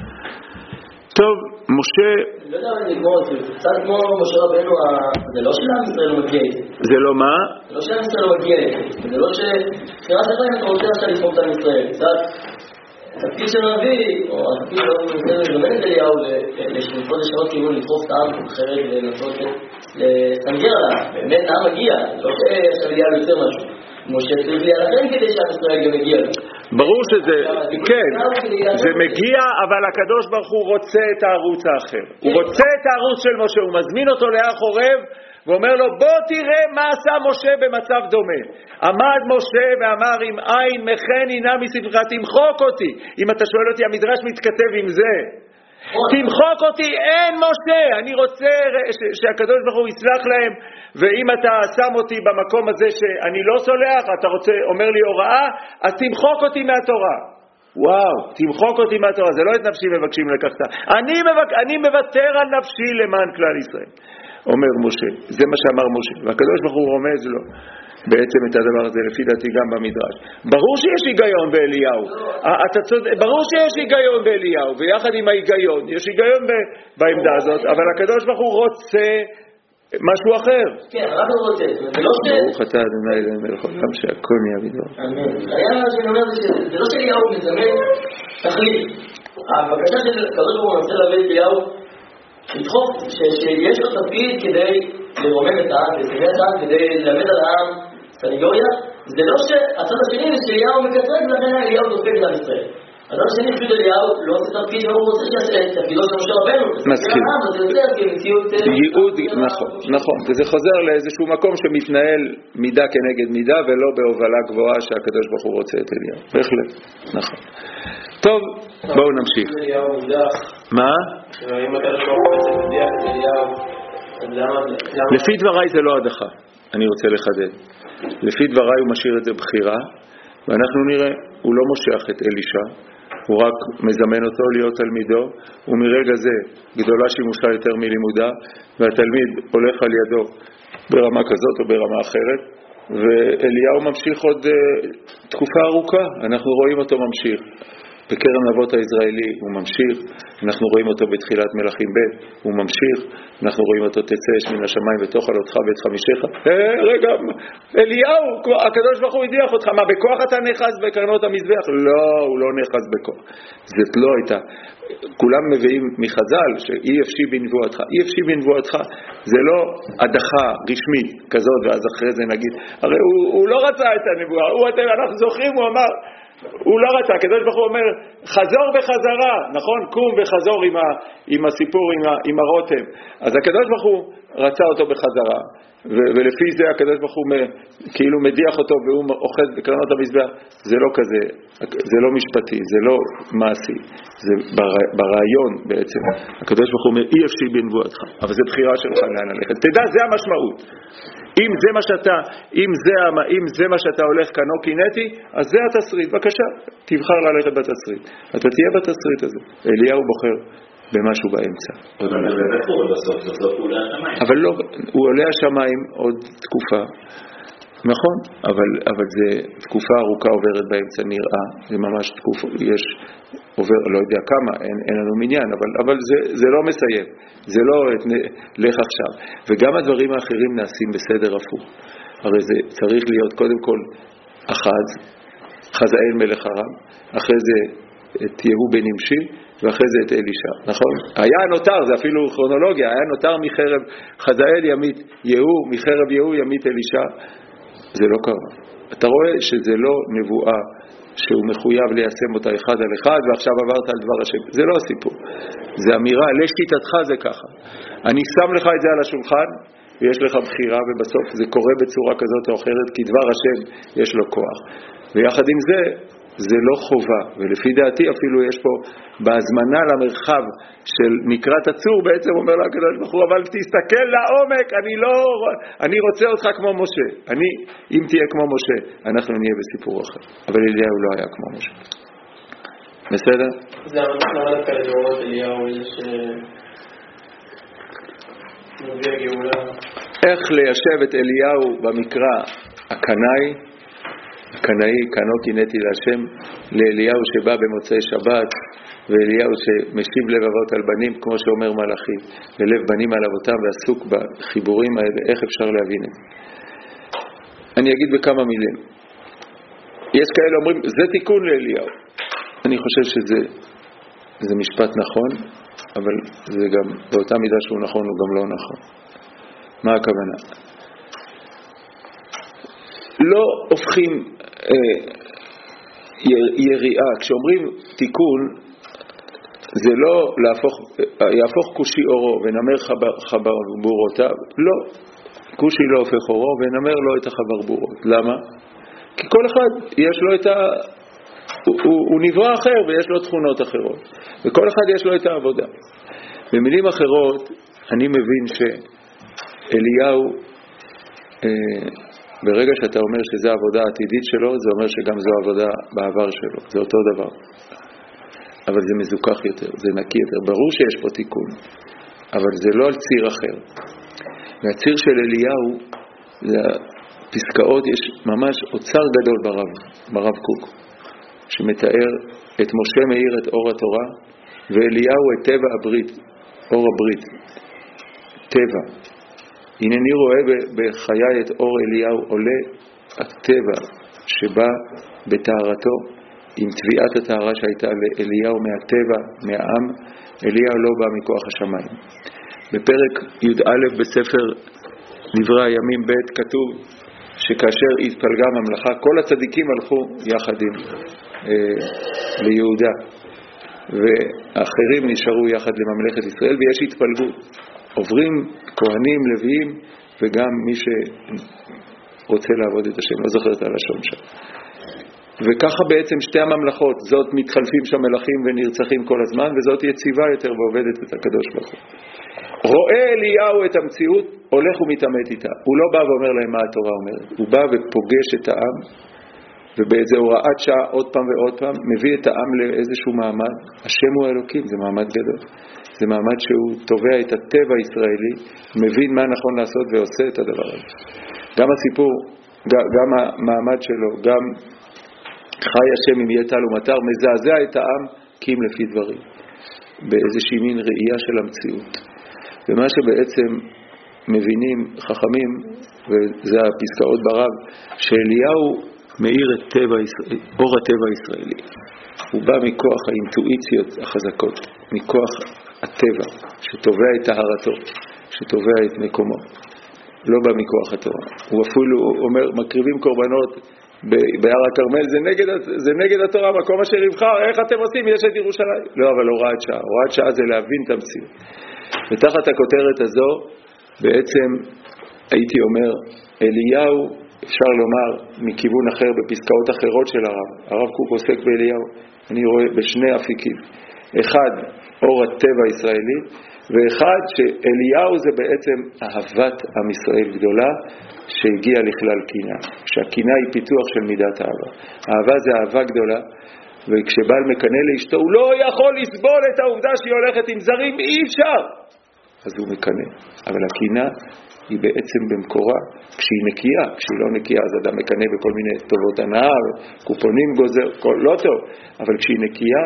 טוב, משה... לא יודע מה נגמור את זה, קצת כמו משה רבנו, זה לא שלם ישראל מגיע את זה. זה לא מה? זה לא שלם ישראל מגיע את זה, זה לא שבחירה שלך אם אתה רוצה עכשיו לפעול את עם ישראל. קצת, התפקיד של נביא, או התפקיד של נביא, לזמן את אליהו לשנפות לשנות כיוון, לדחוף את העם אחרת ולנסות לסנגר עליו. באמת העם מגיע, לא שעכשיו אליהו יותר משהו. משה צריך לי על אחרים כדי שעם ישראל גם מגיע לו. ברור שזה, כן, זה מגיע, אבל הקדוש ברוך הוא רוצה את הערוץ האחר. הוא רוצה את הערוץ של משה, הוא מזמין אותו להר חורב, ואומר לו, בוא תראה מה עשה משה במצב דומה. עמד משה ואמר, אם עין מכן הנה מספרך, תמחוק אותי. אם אתה שואל אותי, המדרש מתכתב עם זה. תמחוק אותי, אין משה, אני רוצה שהקדוש ברוך הוא יסלח להם, ואם אתה שם אותי במקום הזה שאני לא סולח, אתה רוצה, אומר לי הוראה, אז תמחוק אותי מהתורה. וואו, תמחוק אותי מהתורה, זה לא את נפשי מבקשים לקחת, אני מוותר על נפשי למען כלל ישראל, אומר משה. זה מה שאמר משה, והקדוש ברוך הוא רומז לו בעצם את הדבר הזה, לפי דעתי גם במדרש. ברור שיש היגיון באליהו, ברור שיש היגיון באליהו, ויחד עם ההיגיון יש היגיון בעמדה הזאת, אבל הקדוש ברוך הוא רוצה משהו אחר. כן, רק הוא רוצה, זה לא ש... ברוך אתה אדוני אלוהינו מלך העולם שהכל נהיה בדברו. היה מה שאני אומר, זה לא שאליהו מזמן תכלית. הבקשה של הקדוש ברוך הוא מנסה להביא את אליהו לדחוף, שיש לו תפקיד כדי לרומם את העם, כדי ללמד על העם סניגוריה. זה לא שהצד השני זה שאליהו מקטרג, לכן אליהו דופק לעם ישראל. הצד השני פשוט אליהו לא עושה תפקיד, והוא רוצה שיעשה את תפקידו של משה רבנו. מסכים. ייעוד, נכון. וזה חוזר לאיזשהו מקום שמתנהל מידה כנגד מידה, ולא בהובלה גבוהה שהקדוש ברוך הוא רוצה את אליהו. בהחלט, נכון. טוב, בואו נמשיך. מה? אם הקדוש ברוך הוא רוצה להדיח את אליהו, לפי דבריי זה לא הדחה, אני רוצה לחדד. לפי דבריי הוא משאיר את זה בחירה, ואנחנו נראה, הוא לא מושך את אלישע, הוא רק מזמן אותו להיות תלמידו, ומרגע זה גדולה שימושה יותר מלימודה, והתלמיד הולך על ידו ברמה כזאת או ברמה אחרת, ואליהו ממשיך עוד תקופה ארוכה, אנחנו רואים אותו ממשיך. בקרן אבות הישראלי הוא ממשיך, אנחנו רואים אותו בתחילת מלכים ב', הוא ממשיך, אנחנו רואים אותו תצא אש מן השמיים ותאכל אותך ואת חמישך. רגע, אליהו, הקדוש ברוך הוא הדיח אותך, מה בכוח אתה נאחז בקרנות המזבח? לא, הוא לא נאחז בכוח. זאת לא הייתה. כולם מביאים מחז"ל שאי אפשי בנבואתך. אי אפשי בנבואתך זה לא הדחה רשמית כזאת, ואז אחרי זה נגיד, הרי הוא לא רצה את הנבואה, אנחנו זוכרים, הוא אמר, הוא לא רצה, הקדוש ברוך הוא אומר חזור בחזרה, נכון? קום וחזור עם הסיפור עם הרותם. אז הקדוש ברוך הוא רצה אותו בחזרה, ולפי זה הקדוש ברוך הוא כאילו מדיח אותו והוא אוחז בקרנות המזבח. זה לא כזה, זה לא משפטי, זה לא מעשי, זה ברעיון בעצם. הקדוש ברוך הוא אומר, אי אפשי בנבואתך, אבל זה בחירה שלך לאן ללכת. תדע, זה המשמעות. אם זה מה שאתה הולך כנו קינאתי, אז זה התסריט, בבקשה, תבחר ללכת בתסריט. אתה תהיה בתסריט הזה. אליהו בוחר במשהו באמצע. אבל לא, הוא עולה השמיים עוד תקופה, נכון, אבל זה תקופה ארוכה עוברת באמצע, נראה, זה ממש תקופה, יש, עובר, לא יודע כמה, אין לנו מניין, אבל זה לא מסיים, זה לא לך עכשיו. וגם הדברים האחרים נעשים בסדר הפוך. הרי זה צריך להיות קודם כל חזאל מלך ארם, אחרי זה את יהוא בן נמשי, ואחרי זה את אלישע, נכון? היה נותר, זה אפילו כרונולוגיה, היה נותר מחרב חזאל ימית יהוא, מחרב יהוא ימית אלישע. זה לא קרה. אתה רואה שזה לא נבואה שהוא מחויב ליישם אותה אחד על אחד, ועכשיו עברת על דבר השם. זה לא הסיפור. זה אמירה, לשיטתך זה ככה. אני שם לך את זה על השולחן, ויש לך בחירה, ובסוף זה קורה בצורה כזאת או אחרת, כי דבר השם יש לו כוח. ויחד עם זה, זה לא חובה, ולפי דעתי אפילו יש פה בהזמנה למרחב של מקראת הצור, בעצם אומר לה הקדוש ברוך הוא, אבל תסתכל לעומק, אני רוצה אותך כמו משה. אם תהיה כמו משה, אנחנו נהיה בסיפור אחר. אבל אליהו לא היה כמו משה. בסדר? זה אבל כאלה דורות אליהו, יש נביא הגאולה. איך ליישב את אליהו במקרא הקנאי, קנו קינאתי להשם, לאליהו שבא במוצאי שבת, ואליהו שמשיב לב אבות על בנים, כמו שאומר מלאכי, ולב בנים על אבותם, ועסוק בחיבורים האלה. איך אפשר להבין את זה? אני אגיד בכמה מילים. יש כאלה אומרים, זה תיקון לאליהו. אני חושב שזה משפט נכון, אבל זה גם באותה מידה שהוא נכון, הוא גם לא נכון. מה הכוונה? לא הופכים יריעה. כשאומרים תיקון, זה לא יהפוך כושי אורו ונמר חברבורותיו. לא, כושי לא הופך אורו ונמר לא את החברבורות. למה? כי כל אחד יש לו הוא נברא אחר ויש לו תכונות אחרות, וכל אחד יש לו את העבודה. במילים אחרות, אני מבין שאליהו, ברגע שאתה אומר שזו העבודה העתידית שלו, זה אומר שגם זו העבודה בעבר שלו, זה אותו דבר. אבל זה מזוכח יותר, זה נקי יותר. ברור שיש פה תיקון, אבל זה לא על ציר אחר. והציר של אליהו, פסקאות, יש ממש אוצר גדול ברב קוק, שמתאר את משה מאיר את אור התורה, ואליהו את טבע הברית, אור הברית, טבע. הנני רואה בחיי את אור אליהו עולה הטבע שבא בתארתו, עם תביעת התארה שהייתה לאליהו מהטבע, מהעם. אליהו לא בא מכוח השמיים. בפרק י"א בספר דברי הימים ב' כתוב שכאשר התפלגה הממלכה, כל הצדיקים הלכו יחד עם ליהודה, ואחרים נשארו יחד לממלכת ישראל, ויש התפלגות. עוברים כהנים, לוויים, וגם מי שרוצה לעבוד את השם, לא זוכר את הלשון שם. וככה בעצם שתי הממלכות, זאת מתחלפים שם מלכים ונרצחים כל הזמן, וזאת יציבה יותר ועובדת את הקדוש ברוך הוא. רואה אליהו את המציאות, הולך ומתעמת איתה. הוא לא בא ואומר להם מה התורה אומרת. הוא בא ופוגש את העם, ובאיזה הוראת שעה עוד פעם ועוד פעם, מביא את העם לאיזשהו מעמד. השם הוא האלוקים, זה מעמד גדול. זה מעמד שהוא תובע את הטבע הישראלי, מבין מה נכון לעשות ועושה את הדבר הזה. גם הסיפור, גם המעמד שלו, גם חי השם אם יהיה טל ומטר, מזעזע את העם כי אם לפי דברים. באיזושהי מין ראייה של המציאות. ומה שבעצם מבינים חכמים, וזה הפסקאות ברב, שאליהו מאיר את אור הטבע הישראלי. הוא בא מכוח האינטואיציות החזקות, מכוח הטבע, שתובע את טהרתו, שתובע את מקומו. לא בא מכוח התורה. הוא אפילו אומר, מקריבים קורבנות בהר הכרמל, זה נגד התורה, מקום אשר יבחר, איך אתם עושים? יש את ירושלים. לא, אבל הוראת שעה. הוראת שעה זה להבין את המציאות. ותחת הכותרת הזו, בעצם הייתי אומר, אליהו, אפשר לומר מכיוון אחר בפסקאות אחרות של הרב קוק עוסק באליהו, אני רואה בשני אפיקים, אחד אור הטבע הישראלי, ואחד שאליהו זה בעצם אהבת עם ישראל גדולה שהגיעה לכלל קינה, שהקינה היא פיתוח של מידת האהבה. האהבה זה אהבה גדולה, וכשבעל מקנה לאשתו הוא לא יכול לסבול את העובדה שהיא הולכת עם זרים, אי אפשר, אז הוא מקנה. אבל הקינה היא בעצם במקורה כשהיא נקייה, כשהיא לא נקייה אז אדם מקנה בכל מיני טובות הנאה, קופונים גוזר, לא טוב, אבל כשהיא נקייה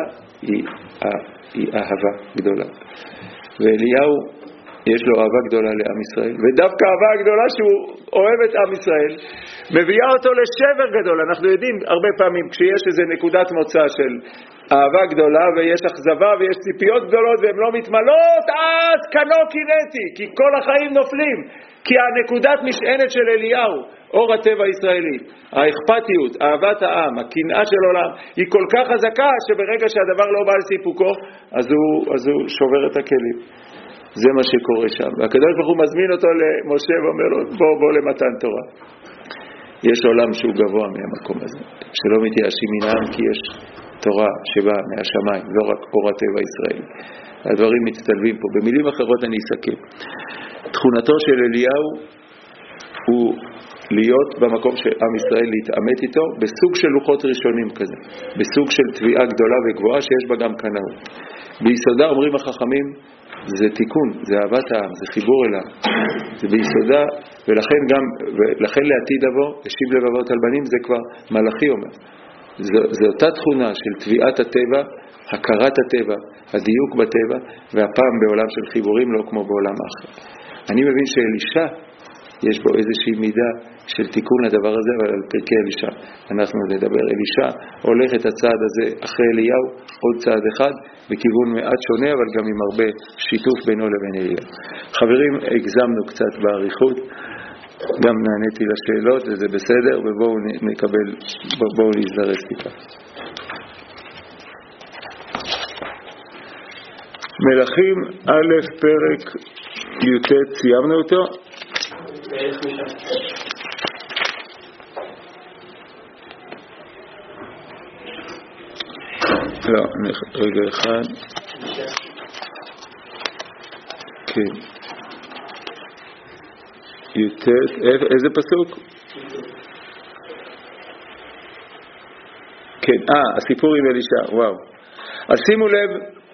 היא אהבה גדולה. ואליהו יש לו אהבה גדולה לעם ישראל, ודווקא אהבה הגדולה שהוא אוהב את עם ישראל מביאה אותו לשבר גדול. אנחנו יודעים הרבה פעמים כשיש איזו נקודת מוצא של אהבה גדולה ויש אכזבה ויש ציפיות גדולות והן לא מתמלות, אז כנו קינאתי, כי כל החיים נופלים, כי הנקודת משענת של אליהו, אור הטבע הישראלי, האכפתיות, אהבת העם, הקנאה של עולם, היא כל כך חזקה שברגע שהדבר לא בא על סיפוקו אז הוא שובר את הכלים. זה מה שקורה שם. והקדוש ברוך הוא מזמין אותו למשה ואומר לו בוא למתן תורה. יש עולם שהוא גבוה מהמקום הזה, שלא מתייאשים מן העם, כי יש תורה שבאה מהשמיים, לא רק אור הטבע הישראלי. הדברים מצטלבים פה. במילים אחרות אני אסכם. תכונתו של אליהו הוא להיות במקום שעם ישראל להתאמת איתו בסוג של לוחות ראשונים כזה, בסוג של תביעה גדולה וגבוהה שיש בה גם קנאות. ביסודה אומרים החכמים זה תיקון, זה אהבת העם, זה חיבור אליו, זה ביסודה, ולכן לעתיד אבוא, השיב לבבות על בנים, זה כבר מלאכי אומר. זו אותה תכונה של תביעת הטבע, הכרת הטבע, הדיוק בטבע, והפעם בעולם של חיבורים לא כמו בעולם אחר. אני מבין שאלישע יש בו איזושהי מידה של תיקון לדבר הזה, אבל על פרקי אלישע אנחנו נדבר. אלישע הולך את הצעד הזה אחרי אליהו, עוד צעד אחד, בכיוון מעט שונה, אבל גם עם הרבה שיתוף בינו לבין אליהו. חברים, הגזמנו קצת בעריכות, גם נעניתי לשאלות, וזה בסדר, ובואו נקבל, בואו נזדרז טיפה. מלכים א' פרק י"ט, סיימנו אותו? לא, רגע אחד. כן. י"ט, איזה פסוק? כן, הסיפור עם אלישע, וואו. אז שימו לב,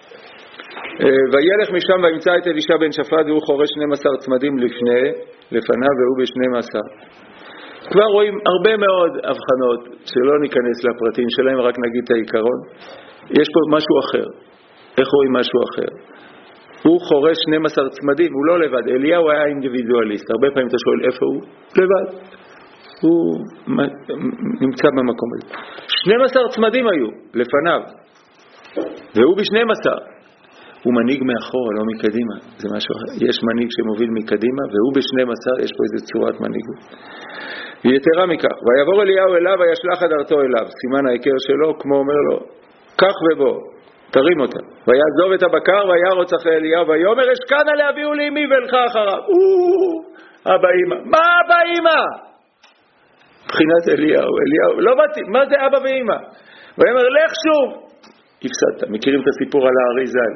וילך משם וימצא את אלישע בן שפט והוא חורש 12 צמדים לפניו והוא ב12. כבר רואים הרבה מאוד הבחנות שלא ניכנס לפרטים שלהם, רק נגיד את העיקרון. יש פה משהו אחר. איך רואים משהו אחר? הוא חורש 12 צמדים, הוא לא לבד. אליהו היה אינדיבידואליסט. הרבה פעמים אתה שואל איפה הוא? לבד. הוא נמצא במקום הזה. 12 צמדים היו לפניו והוא ב12. הוא מנהיג מאחורה, לא מקדימה. זה משהו אחר. יש מנהיג שמוביל מקדימה, והוא ב12, יש פה איזו צורת מנהיגות. ויתרה מכך, ויעבור אליהו אליו, וישלח הדרתו אליו. סימן ההיכר שלו, כמו אומר לו, קח ובוא, תרים אותה. ויעזוב את הבקר, וירוץ אחרי אליהו, ויאמר אשכנה להביאו לי אמי ולך אחריו. אבא אמא. מה אבא אמא? מבחינת אליהו, לא באתי, מה זה אבא ואמא? ויאמר לך שוב. הפסדת. מכירים את הסיפור על האריזל?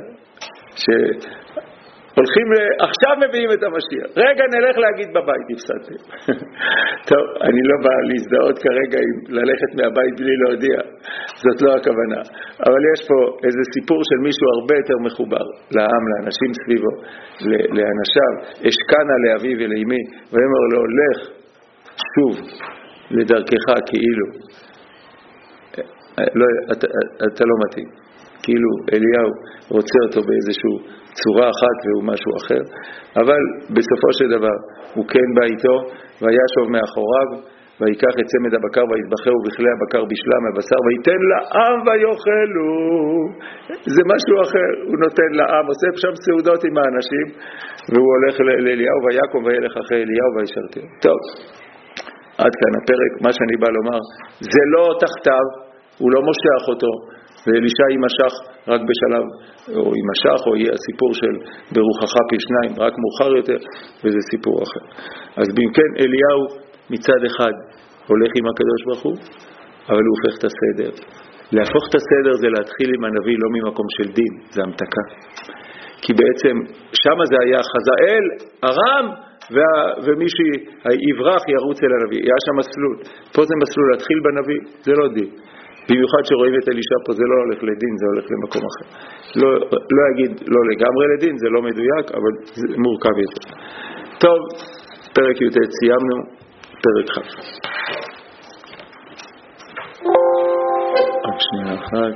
שהולכים עכשיו מביאים את המשיח, רגע נלך להגיד בבית, הפסדתם. טוב, אני לא בא להזדהות כרגע עם ללכת מהבית בלי להודיע, זאת לא הכוונה, אבל יש פה איזה סיפור של מישהו הרבה יותר מחובר לעם, לאנשים סביבו, לאנשיו. אשכנה לאבי ולאמי, ואומר לו לך שוב לדרכך, כאילו לא, אתה לא מתאים, כאילו אליהו רוצה אותו באיזשהו צורה אחת והוא משהו אחר, אבל בסופו של דבר הוא כן בא איתו, וישוב מאחוריו, ויקח את צמד הבקר ויטבחהו בכלי הבקר בשלם הבשר, ויתן לעם ויאכלו. זה משהו אחר, הוא נותן לעם, עושה שם סעודות עם האנשים, והוא הולך לאליהו ויקום וילך אחרי אליהו וישרתהו. טוב, עד כאן הפרק. מה שאני בא לומר, זה לא תחתיו, הוא לא מושך אותו, ואלישע יימשך רק בשלב, או יימשך, או יהיה הסיפור של ברוחך פי שניים, רק מאוחר יותר, וזה סיפור אחר. אז במכן אליהו מצד אחד הולך עם הקדוש ברוך הוא, אבל הוא הופך את הסדר. להפוך את הסדר זה להתחיל עם הנביא לא ממקום של דין, זה המתקה. כי בעצם שם זה היה חזאל, ארם, ומי שיברח ירוץ אל הנביא. היה שם מסלול. פה זה מסלול להתחיל בנביא, זה לא דין. במיוחד שרואים את אלישע פה, זה לא הולך לדין, זה הולך למקום אחר. לא אגיד לא לגמרי לדין, זה לא מדויק, אבל זה מורכב יותר. טוב, פרק י"ט סיימנו, פרק כ'. רק שנייה אחת.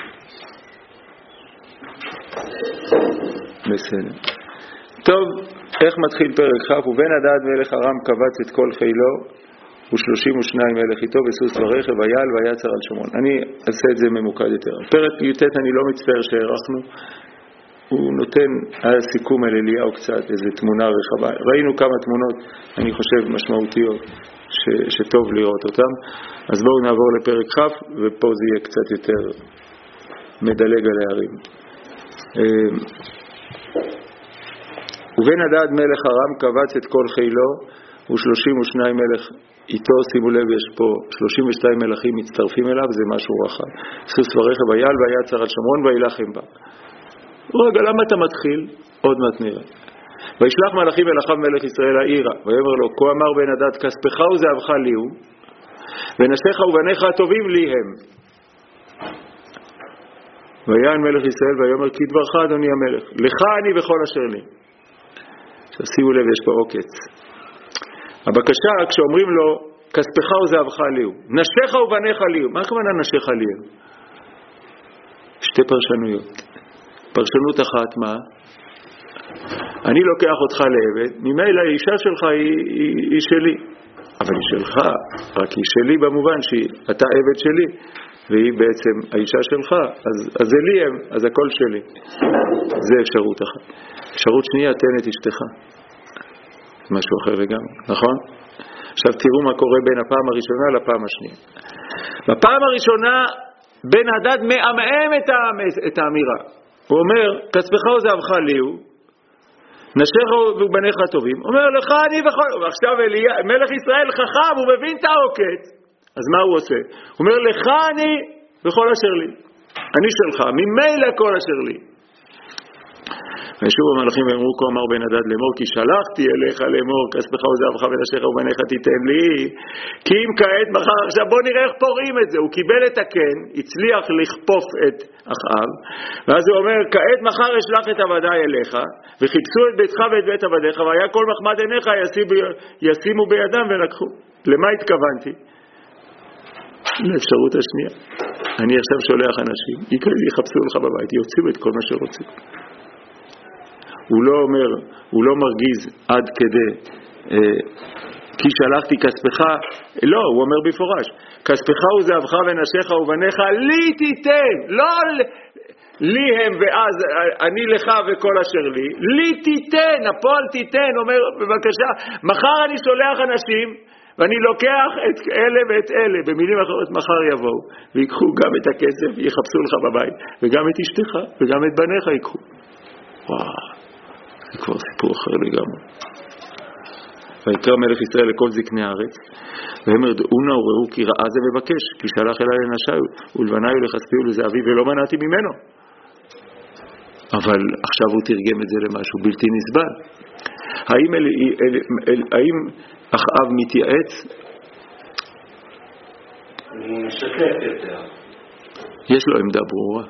בסדר. טוב, איך מתחיל פרק כ'? ובן הדד מלך ארם קבץ את כל חילו, ו32 מלך איתו בסוס ורכב, אייל ויצר על שומרון. אני אעשה את זה ממוקד יותר. פרק י"ט אני לא מצטער שהערכנו, הוא נותן על הסיכום על אליהו קצת איזו תמונה רחבה. ראינו כמה תמונות, אני חושב, משמעותיות, שטוב לראות אותן. אז בואו נעבור לפרק כ', ופה זה יהיה קצת יותר מדלג על הערים. ובן הדד מלך ארם קבץ את כל חילו, ו32 מלך איתו. שימו לב, יש פה 32 מלכים מצטרפים אליו, זה משהו רחב. סוס ורכב אייל ויצר על שומרון וילחם בה. רגע, למה אתה מתחיל? עוד מעט נראה. וישלח מלאכים אל אחאב מלך ישראל העירה, ויאמר לו, כה אמר בן הדד, כספך וזהבך לי הוא, ונשיך ובניך הטובים לי הם. ויען מלך ישראל ויאמר, כי דברך אדוני המלך, לך אני וכל אשר לי. עכשיו שימו לב, יש פה עוקץ. הבקשה, כשאומרים לו, כספך וזהבך לי הוא, נשיך ובניך לי הוא. מה הכוונה נשיך לי הוא? שתי פרשנויות. פרשנות אחת, מה? אני לוקח אותך לעבד, ממילא האישה שלך היא שלי. אבל היא שלך, רק היא שלי במובן שאתה עבד שלי, והיא בעצם האישה שלך, אז זה לי הם, אז הכל שלי. זה אפשרות אחת. אפשרות שנייה, תן את אשתך. משהו אחר לגמרי, נכון? עכשיו תראו מה קורה בין הפעם הראשונה לפעם השנייה. בפעם הראשונה, בן הדד מאמם את האמירה. הוא אומר, כספך וזהבך לי הוא, נשיך ובניך טובים. הוא אומר, לך אני וכל... עכשיו מלך ישראל חכם, הוא מבין את העוקץ. אז מה הוא עושה? הוא אומר, לך אני וכל אשר לי. אני שלך, ממילא כל אשר לי. וישוב המלאכים ואמרו, כה אמר בן הדד לאמור, כי שלחתי אליך לאמור, כספך וזהבך ונשיך ובניך תיתן לי, כי אם כעת מחר, עכשיו בוא נראה איך פורעים את זה, הוא קיבל את הקן, הצליח לכפוף את אחאב, ואז הוא אומר, כעת מחר אשלח את עבדיי אליך, וחיפשו את ביתך ואת בית עבדיך, והיה כל מחמד עיניך ישימו בידם ולקחו. למה התכוונתי? לאפשרות השנייה. אני עכשיו שולח אנשים, יחפשו לך בבית, יוציאו את כל מה שרוצים. הוא לא מרגיז עד כדי, כי שלחתי כספך, לא, הוא אומר בפורש, כספך וזהבך ונשיך ובניך לי תיתן, לא לי הם ואז אני לך וכל אשר לי, לי תיתן, הפועל תיתן, אומר בבקשה, מחר אני שולח אנשים, ואני לוקח את אלה ואת אלה, במילים אחרות מחר יבואו, ויקחו גם את הכסף, יחפשו לך בבית, וגם את אשתך, וגם את בניך ייקחו. וואו. זה כבר סיפור אחר לגמרי. ויקרא מלך ישראל לכל זקני הארץ, והם ירדעו נעוררו כי ראה זה מבקש, כי שלח אליי לנשי ולבניי ולכספי ולזהבי ולא מנעתי ממנו. אבל עכשיו הוא תרגם את זה למשהו בלתי נסבל. האם אחאב מתייעץ? הוא משקף יותר. יש לו עמדה ברורה.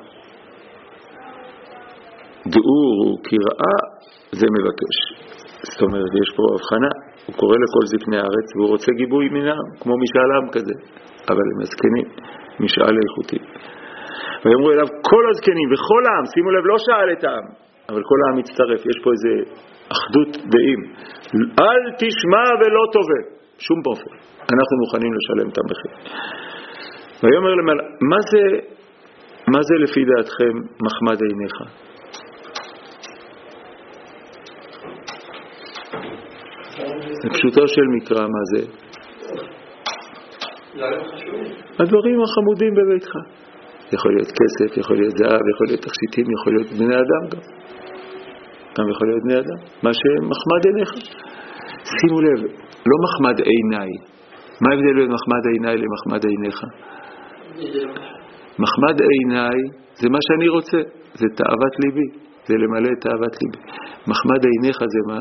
דעו כי ראה זה מבקש. זאת אומרת, יש פה הבחנה. הוא קורא לכל זקני הארץ והוא רוצה גיבוי מנעם, כמו משאל עם כזה. אבל הם הזקנים, משאל איכותי. ואמרו אליו כל הזקנים וכל העם, שימו לב, לא שאל את העם, אבל כל העם מצטרף. יש פה איזה אחדות דעים. אל תשמע ולא תובע. שום באופן. אנחנו מוכנים לשלם את המחיר. ויאמר להם, מה זה לפי דעתכם מחמד עיניך? בפשוטו של מקרא, מה זה? הדברים החמודים בביתך. יכול להיות כסף, יכול להיות זהב, יכול להיות תכשיטים, יכול להיות בני אדם גם יכול להיות בני אדם, מה שמחמד עיניך. שימו לב, לא מחמד עיניי. מה ההבדל בין מחמד עיניי למחמד עיניך? מחמד עיניי זה מה שאני רוצה, זה תאוות ליבי, זה למלא את תאוות ליבי. מחמד עיניך זה מה?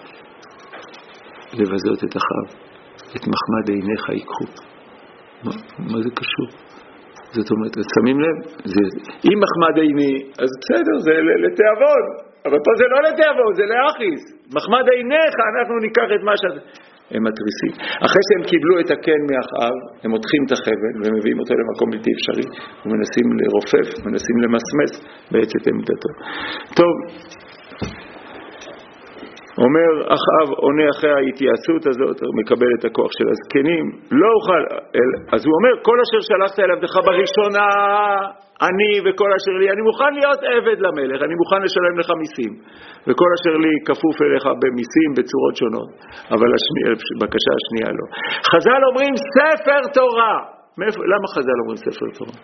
לבזות את אחיו. את מחמד עיניך ייקחו. מה זה קשור? זאת אומרת, שמים לב, אם מחמד עיני, אז בסדר, זה לתיאבון, אבל פה זה לא לתיאבון, זה לאחיס. מחמד עיניך, אנחנו ניקח את מה שזה. הם מתריסים. אחרי שהם קיבלו את הקן מאחאב, הם מותחים את החבל ומביאים אותו למקום בלתי אפשרי, ומנסים לרופף, מנסים למסמס בעצת עמדתו. טוב, אומר אחאב עונה אחרי ההתייעצות הזאת, הוא מקבל את הכוח של הזקנים, לא אוכל, אז הוא אומר, כל אשר שלחת אל עבדך בראשונה, אני וכל אשר לי, אני מוכן להיות עבד למלך, אני מוכן לשלם לך מיסים, וכל אשר לי כפוף אליך במיסים בצורות שונות, אבל בקשה השנייה לא. חז"ל אומרים ספר תורה. למה חז"ל אומרים ספר תורה?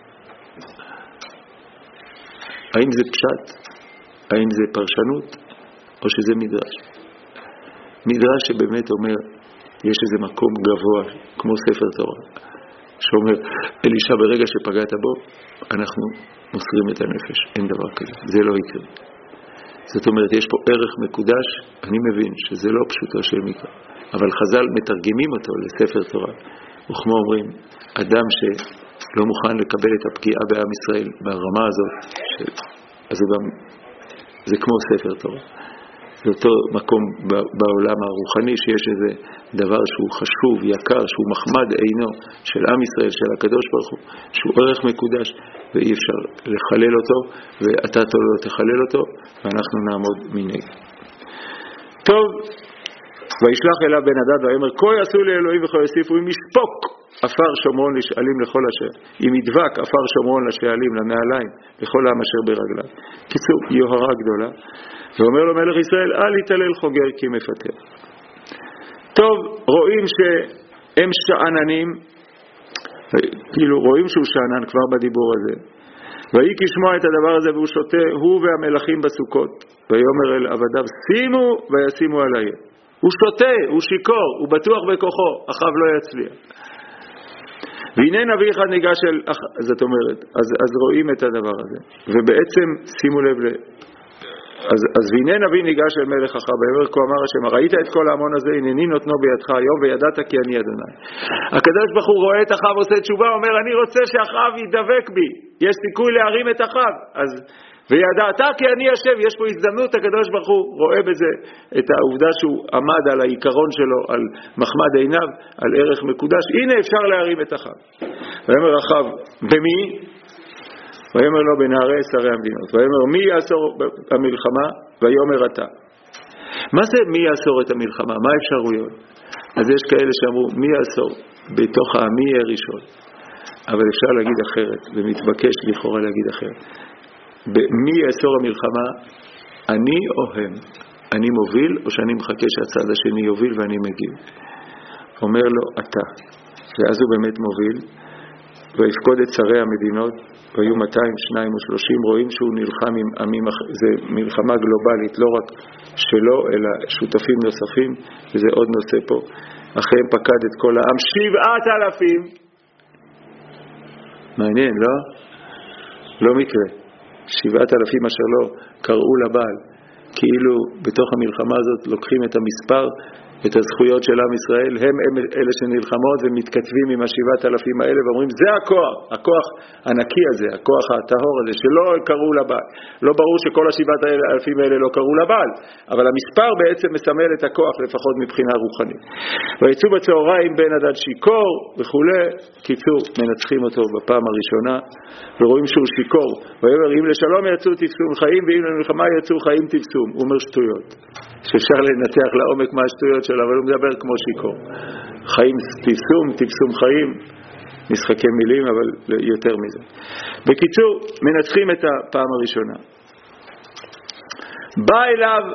האם זה פשט? האם זה פרשנות? או שזה מדרש? מדרש שבאמת אומר, יש איזה מקום גבוה, כמו ספר תורה, שאומר, אלישע ברגע שפגעת בו, אנחנו מוסרים את הנפש. אין דבר כזה, זה לא יקרה. זאת אומרת, יש פה ערך מקודש, אני מבין שזה לא פשוטו של מקרא, אבל חז"ל מתרגמים אותו לספר תורה, וכמו אומרים, אדם שלא מוכן לקבל את הפגיעה בעם ישראל ברמה הזאת, אז הוא גם, זה כמו ספר תורה. זה אותו מקום בעולם הרוחני שיש איזה דבר שהוא חשוב, יקר, שהוא מחמד עינו של עם ישראל, של הקדוש ברוך הוא, שהוא ערך מקודש ואי אפשר לחלל אותו, ואתה לא תחלל אותו, ואנחנו נעמוד מנגד. טוב, וישלח אליו בן הדד ויאמר, כה יעשו לי אלוהים וכה יוסיפו, אם ישפוק עפר שומרון לשאלים לכל אשר, אם ידבק עפר שומרון לשאלים, לנעליים, לכל העם אשר ברגליו. קיצור, יוהרה גדולה. ואומר לו מלך ישראל, אל יתעלל חוגר כי מפטר. טוב, רואים שהם שאננים, כאילו רואים שהוא שאנן כבר בדיבור הזה. ויהי כשמוע את הדבר הזה והוא שותה, הוא והמלכים בסוכות. ויאמר אל עבדיו, שימו וישימו על העיר. הוא שותה, הוא שיקור, הוא בטוח בכוחו, אחאב לא יצליח. והנה נביא אחד ניגש אל, זאת אומרת, אז רואים את הדבר הזה. ובעצם שימו לב אז והנה נביא ניגש אל מלך אחאב ויאמר, כה אמר השם, ראית את כל ההמון הזה, הנני נותנו בידך היום וידעת כי אני אדוני. הקדוש ברוך הוא רואה את אחאב עושה תשובה, אומר, אני רוצה שאחאב ידבק בי, יש סיכוי להרים את אחאב, אז וידעת כי אני יושב, יש פה הזדמנות, הקדוש ברוך הוא רואה בזה את העובדה שהוא עמד על העיקרון שלו, על מחמד עיניו, על ערך מקודש, הנה אפשר להרים את אחאב. ויאמר אחאב, במי? ויאמר לו בנערי שרי המדינות. ויאמר מי יאסור המלחמה? ויאמר אתה. מה זה מי יאסור את המלחמה? מה האפשרויות? אז יש כאלה שאמרו מי יאסור? בתוך העמי יהיה ראשון. אבל אפשר להגיד אחרת, ומתבקש לכאורה להגיד אחרת. מי יאסור המלחמה? אני או הם? אני מוביל או שאני מחכה שהצד השני יוביל ואני מגיב? אומר לו אתה. ואז הוא באמת מוביל. ויפקוד את שרי המדינות, והיו 200, 200 או 30, רואים שהוא נלחם עם עמים, זה מלחמה גלובלית, לא רק שלו, אלא שותפים נוספים, וזה עוד נושא פה. אחריהם פקד את כל העם, 7,000. מעניין, לא? לא מקרה. 7,000 אשר לא קראו לבעל, כאילו בתוך המלחמה הזאת לוקחים את המספר, את הזכויות של עם ישראל, הם אלה שנלחמות ומתכתבים עם 7,000 האלה ואומרים, זה הכוח הנקי הזה, הכוח הטהור הזה, שלא קראו לבעל. לא ברור שכל 7,000 האלה לא קראו לבעל, אבל המספר בעצם מסמל את הכוח, לפחות מבחינה רוחנית. ויצאו בצהריים בן הדד שיקור וכו', קיצור, מנצחים אותו בפעם הראשונה, ורואים שהוא שיקור. ויאמר, אם לשלום יצאו תפסום חיים, ואם למלחמה יצאו חיים תפסום. הוא אומר שטויות. שאפשר לנתח לעומק מה השטויות שלו, אבל הוא מדבר כמו שיקור. חיים תפסום חיים, משחקי מילים, אבל יותר מזה. בקיצור, מנצחים את הפעם הראשונה. בא אליו,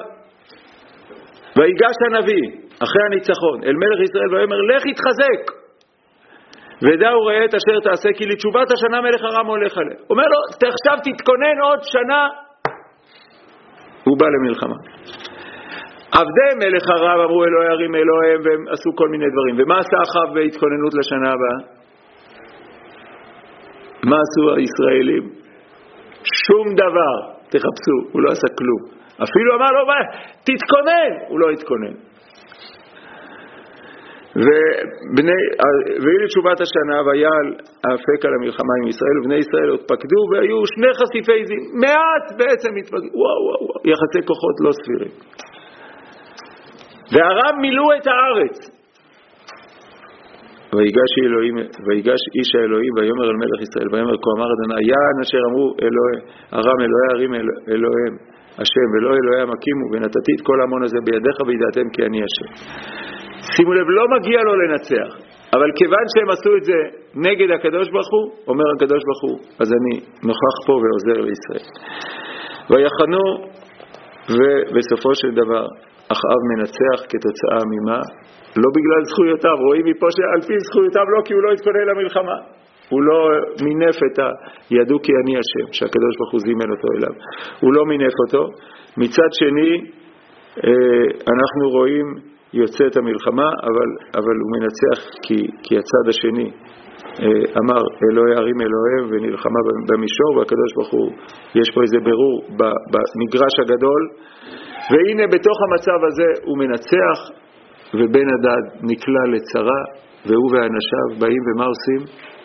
ויגש הנביא, אחרי הניצחון, אל מלך ישראל, ואומר, לך התחזק. ודעו ראה את אשר תעשה, כי לתשובת השנה מלך ארם הולך עליה. אומר לו, עכשיו תתכונן עוד שנה. הוא בא למלחמה. עבדי מלך ארם אמרו אלוהי ערים אלוהיהם, והם עשו כל מיני דברים. ומה עשה אחאב בהתכוננות לשנה הבאה? מה עשו הישראלים? שום דבר. תחפשו, הוא לא עשה כלום. אפילו אמר לו, תתכונן, הוא לא התכונן. והיא לתשובת השנה, ויעל האפק על המלחמה עם ישראל, ובני ישראל עוד פקדו, והיו 2 חשיפי עזים, מעט בעצם התפקדו, וואו, יחסי כוחות לא סבירים. והארם מילאו את הארץ. ויגש איש האלוהים, ויאמר אל מלך ישראל, ויאמר כה אמר אדוני, יען אשר אמרו ארם אלוהי ערים אלוהיהם, השם, ולא אלוהי המקימו, ונתתי את כל המון הזה בידיך וידעתם כי אני השם. שימו לב, לא מגיע לו לנצח, אבל כיוון שהם עשו את זה נגד הקדוש ברוך הוא, אומר הקדוש ברוך הוא, אז אני נוכח פה ועוזר לישראל. ויחנו, ובסופו של דבר אחאב מנצח כתוצאה ממה? לא בגלל זכויותיו, רואים מפה שעל פי זכויותיו לא, כי הוא לא התכונן למלחמה, הוא לא מינף את ידעו כי אני השם, שהקדוש ברוך הוא זימן אותו אליו, הוא לא מינף אותו. מצד שני אנחנו רואים יוצא את המלחמה, אבל הוא מנצח כי הצד השני אמר אלוהי ערים אלוהיהם, ונלחמה במישור, והקדוש ברוך הוא, יש פה איזה ברור במגרש הגדול. והנה בתוך המצב הזה הוא מנצח, ובן הדד נקלע לצרה, והוא ואנשיו באים ומה עושים?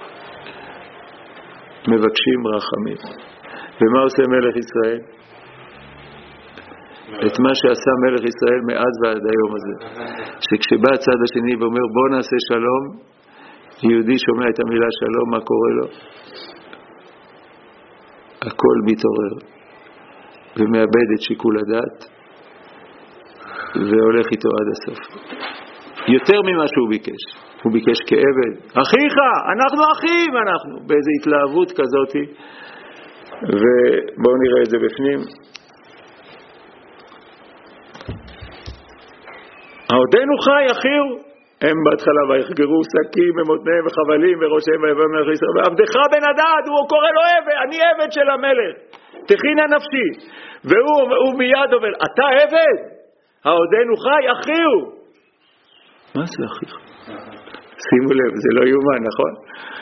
מבקשים רחמים. ומה עושה מלך ישראל? את מה שעשה מלך ישראל מאז ועד היום הזה. שכשבא הצד השני ואומר בוא נעשה שלום, יהודי שומע את המילה שלום, מה קורה לו? הכל מתעורר ומאבד את שיקול הדעת והולך איתו עד הסוף. יותר ממה שהוא ביקש. הוא ביקש כעבד, אחיך, אנחנו אחים, אנחנו, באיזו התלהבות כזאת. ובואו נראה את זה בפנים. העודנו חי, אחיו, הם בהתחלה ויחגרו שקים במותניהם וחבלים וראשיהם ויבוא מלך ישראל, ועבדך בן הדד, הוא קורא לו עבד, אני עבד של המלך, תכינה נפשי. והוא מיד אומר, אתה עבד? העודנו חי, אחיו. מה זה אחיך? שימו לב, זה לא יומן, נכון?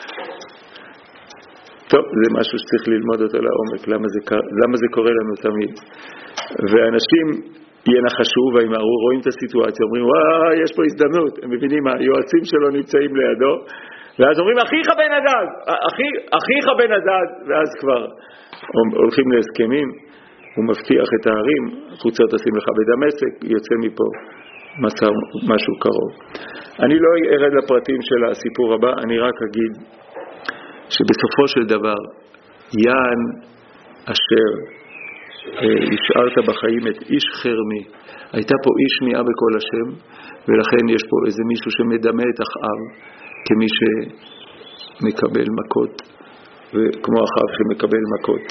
טוב, זה משהו שצריך ללמוד אותו לעומק, למה זה קורה לנו תמיד. ואנשים ינחשו וימהרו, רואים את הסיטואציה, אומרים, וואי, יש פה הזדמנות. הם מבינים, היועצים שלו נמצאים לידו, ואז אומרים, אחיך בן הדד, אחיך בן הדד, ואז כבר הולכים להסכמים, הוא מבטיח את הערים, חוצות תשים לך בדמשק, יוצא מפה משהו קרוב. אני לא ארד לפרטים של הסיפור הבא, אני רק אגיד שבסופו של דבר, יען אשר השארת בחיים את איש חרמי, הייתה פה איש מיעה בכל השם, ולכן יש פה איזה מישהו שמדמה את אחאב כמי שמקבל מכות, וכמו אחאב שמקבל מכות.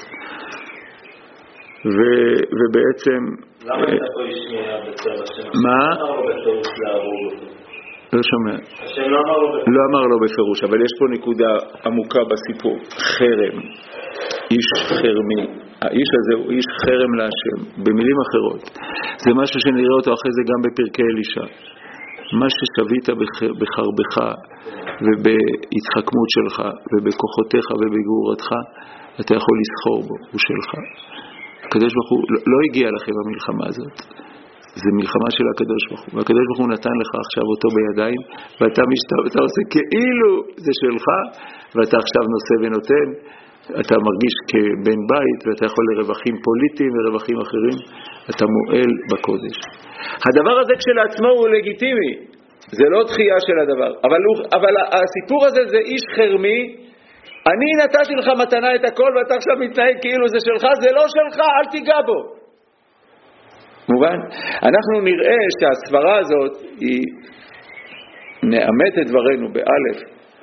ובעצם למה הייתה פה איש מיעה בצד השם? מה? למה לא בפירוש להרוג אותו? לא שומע. השם לא אמר לו בפירוש, אבל יש פה נקודה עמוקה בסיפור. חרם, איש חרמי. האיש הזה הוא איש חרם להשם. במילים אחרות, זה משהו שנראה אותו אחרי זה גם בפרקי אלישע. מה ששבית בחרבך ובהתחכמות שלך ובכוחותיך ובגבורתך, אתה יכול לסחור בו, הוא שלך. הקדוש ברוך הוא לא הגיע לכם המלחמה הזאת. זה מלחמה של הקדוש ברוך הוא. והקדוש ברוך הוא נתן לך עכשיו אותו בידיים, ואתה עושה כאילו זה שלך, ואתה עכשיו נושא ונותן, אתה מרגיש כבן בית, ואתה יכול לרווחים פוליטיים ורווחים אחרים, אתה מועל בקודש. הדבר הזה כשלעצמו הוא לגיטימי, זה לא דחייה של הדבר, אבל הסיפור הזה זה איש חרמי, אני נתתי לך מתנה את הכל, ואתה עכשיו מתנהג כאילו זה שלך, זה לא שלך, אל תיגע בו. מובן? אנחנו נראה שהסברה הזאת היא נאמת את דברנו באלף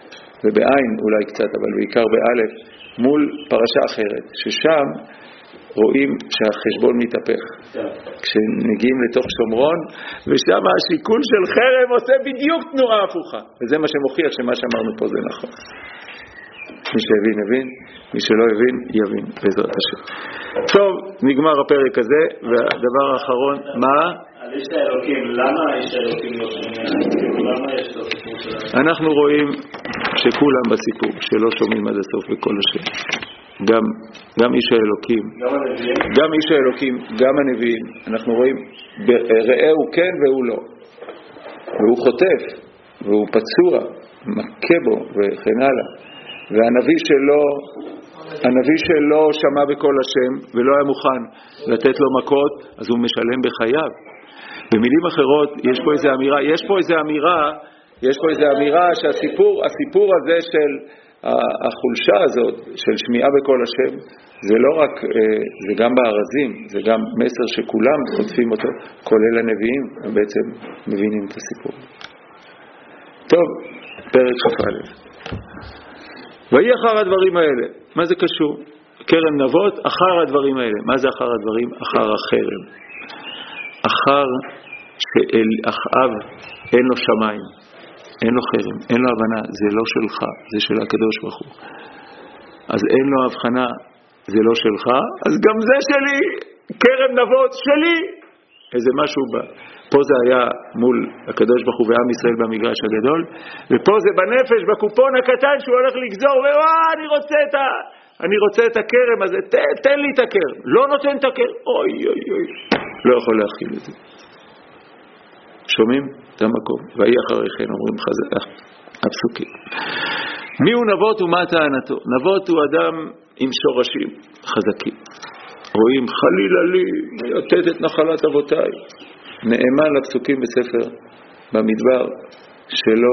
ובעין אולי קצת, אבל בעיקר באלף, מול פרשה אחרת, ששם רואים שהחשבון מתהפך. כשנגיעים לתוך שומרון, ושם השיקול של חרם עושה בדיוק תנועה הפוכה. וזה מה שמוכיח שמה שאמרנו פה זה נכון. מי שהבין, הבין, מי שלא הבין, יבין, בעזרת השם. טוב, נגמר הפרק הזה, והדבר האחרון, מה? על איש האלוקים, למה איש האלוקים לא שומע? למה יש לו סיפור שלנו? אנחנו רואים שכולם בסיפור, שלא שומעים עד הסוף בכל השם. גם איש האלוקים, גם איש האלוקים, גם הנביאים, אנחנו רואים, ראה הוא כן והוא לא. והוא חוטף, והוא פצוע, מכה בו וכן הלאה. והנביא שלו שמע בכל השם ולא היה מוכן לתת לו מכות, אז הוא משלם בחייו. במילים אחרות, יש פה איזה אמירה שהסיפור הזה של החולשה הזאת של שמיעה בכל השם, זה לא רק, זה גם בארזים, זה גם מסר שכולם חוטפים אותו, כולל הנביאים, הם בעצם מבינים את הסיפור. טוב, פרק כ"א. ויהי אחר הדברים האלה. מה זה קשור? כרם נבות, אחר הדברים האלה. מה זה אחר הדברים? אחר החרם. אחר שאחאב אין לו שמיים, אין לו חרם, אין לו הבנה, זה לא שלך, זה של הקדוש ברוך הוא. אז אין לו הבחנה, זה לא שלך, אז גם זה שלי, כרם נבות שלי. איזה משהו פה זה היה מול הקדוש ברוך הוא ועם ישראל במגרש הגדול, ופה זה בנפש, בקופון הקטן שהוא הולך לגזור, אני רוצה את הכרם הזה, תן לי את הכרם. לא נותן את הכרם, אוי, לא יכול להכיל את זה. שומעים את המקום? ויהי אחריכם, אומרים הפסוקים. מי הוא נבות ומה טענתו? נבות הוא אדם עם שורשים חזקים. רואים חלילה לי לתת את נחלת אבותיי. נאמן לפסוקים בספר במדבר שלא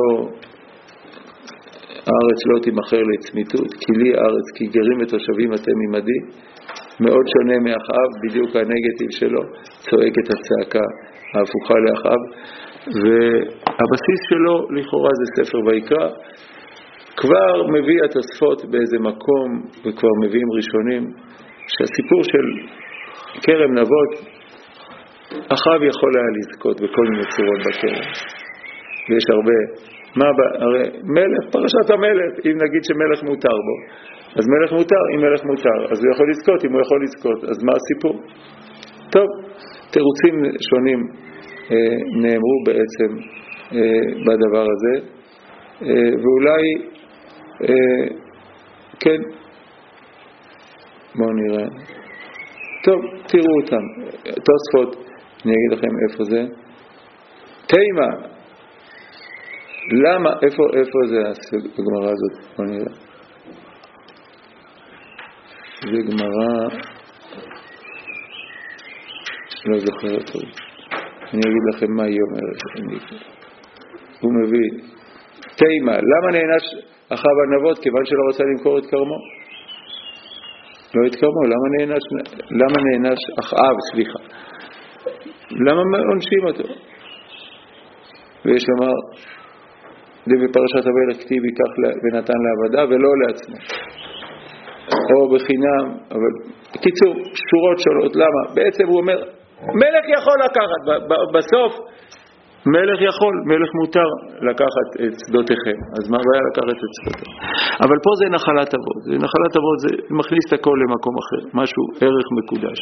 הארץ לא תימכר לצמיתות, כי לי הארץ כי גרים ותושבים אתם עמדי. מאוד שונה מאחאב, בדיוק הנגטיב שלו, צועק את הצעקה ההפוכה לאחאב, והבסיס שלו לכאורה זה ספר ויקרא. כבר מביא התוספות באיזה מקום, וכבר מביאים ראשונים, שהסיפור של כרם נבות, אחאב יכול היה לזכות בכל מיני צורות בכרם. ויש הרבה, הרי מלך, פרשת המלך, אם נגיד שמלך מותר בו, אז מלך מותר, אם מלך מותר, אז הוא יכול לזכות, אם הוא יכול לזכות, אז מה הסיפור? טוב, תירוצים שונים נאמרו בעצם בדבר הזה, ואולי, כן, בואו נראה. טוב, תראו אותם. תוספות, אני אגיד לכם איפה זה. תימה, למה, איפה זה הגמרא הזאת? בואו נראה. זה גמרא, לא זוכר אותו. אני אגיד לכם מה היא אומרת. הוא מביא, תימה, למה נענש אחאב על נבות? כיוון שלא רוצה למכור את כרמו. לא התקרמו, למה נענש אחאב, סליחה. למה עונשים אותו? ויש לומר, זה בפרשת המלך כתיב ייקח ונתן לעבדה ולא לעצמו. או בחינם, אבל בקיצור, שורות שונות, למה? בעצם הוא אומר, מלך יכול לקחת, בסוף מלך יכול, מלך מותר לקחת את שדותיכם. אז מה הבעיה לקחת את שדותיכם? אבל פה זה נחלת אבות. נחלת אבות זה מכניס את הכל למקום אחר, משהו, ערך מקודש.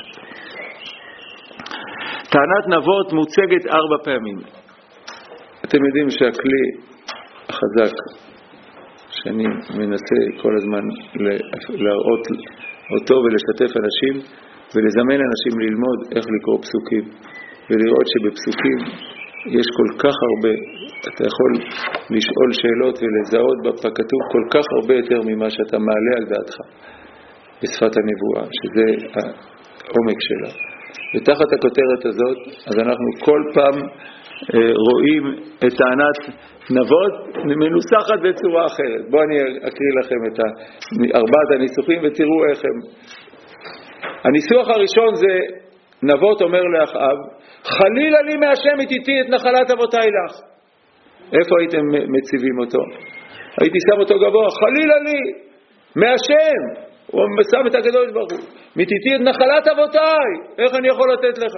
טענת נבות מוצגת 4 פעמים. אתם יודעים שהכלי החזק שאני מנסה כל הזמן להראות אותו ולשתף אנשים ולזמן אנשים ללמוד איך לקרוא פסוקים ולראות שבפסוקים יש כל כך הרבה, אתה יכול לשאול שאלות ולזהות בכתוב כל כך הרבה יותר ממה שאתה מעלה על דעתך בשפת הנבואה, שזה העומק שלה. ותחת הכותרת הזאת, אז אנחנו כל פעם רואים את טענת נבות מנוסחת בצורה אחרת. בואו אני אקריא לכם את 4 הניסוחים ותראו איך הם. הניסוח הראשון זה, נבות אומר לאחאב, חלילה לי מהשם איתי את נחלת אבותיי לך. איפה הייתם מציבים אותו? הייתי שם אותו גבוה, חלילה לי מהשם. הוא שם את הקדוש ברוך הוא, מתיתי את נחלת אבותיי, איך אני יכול לתת לך?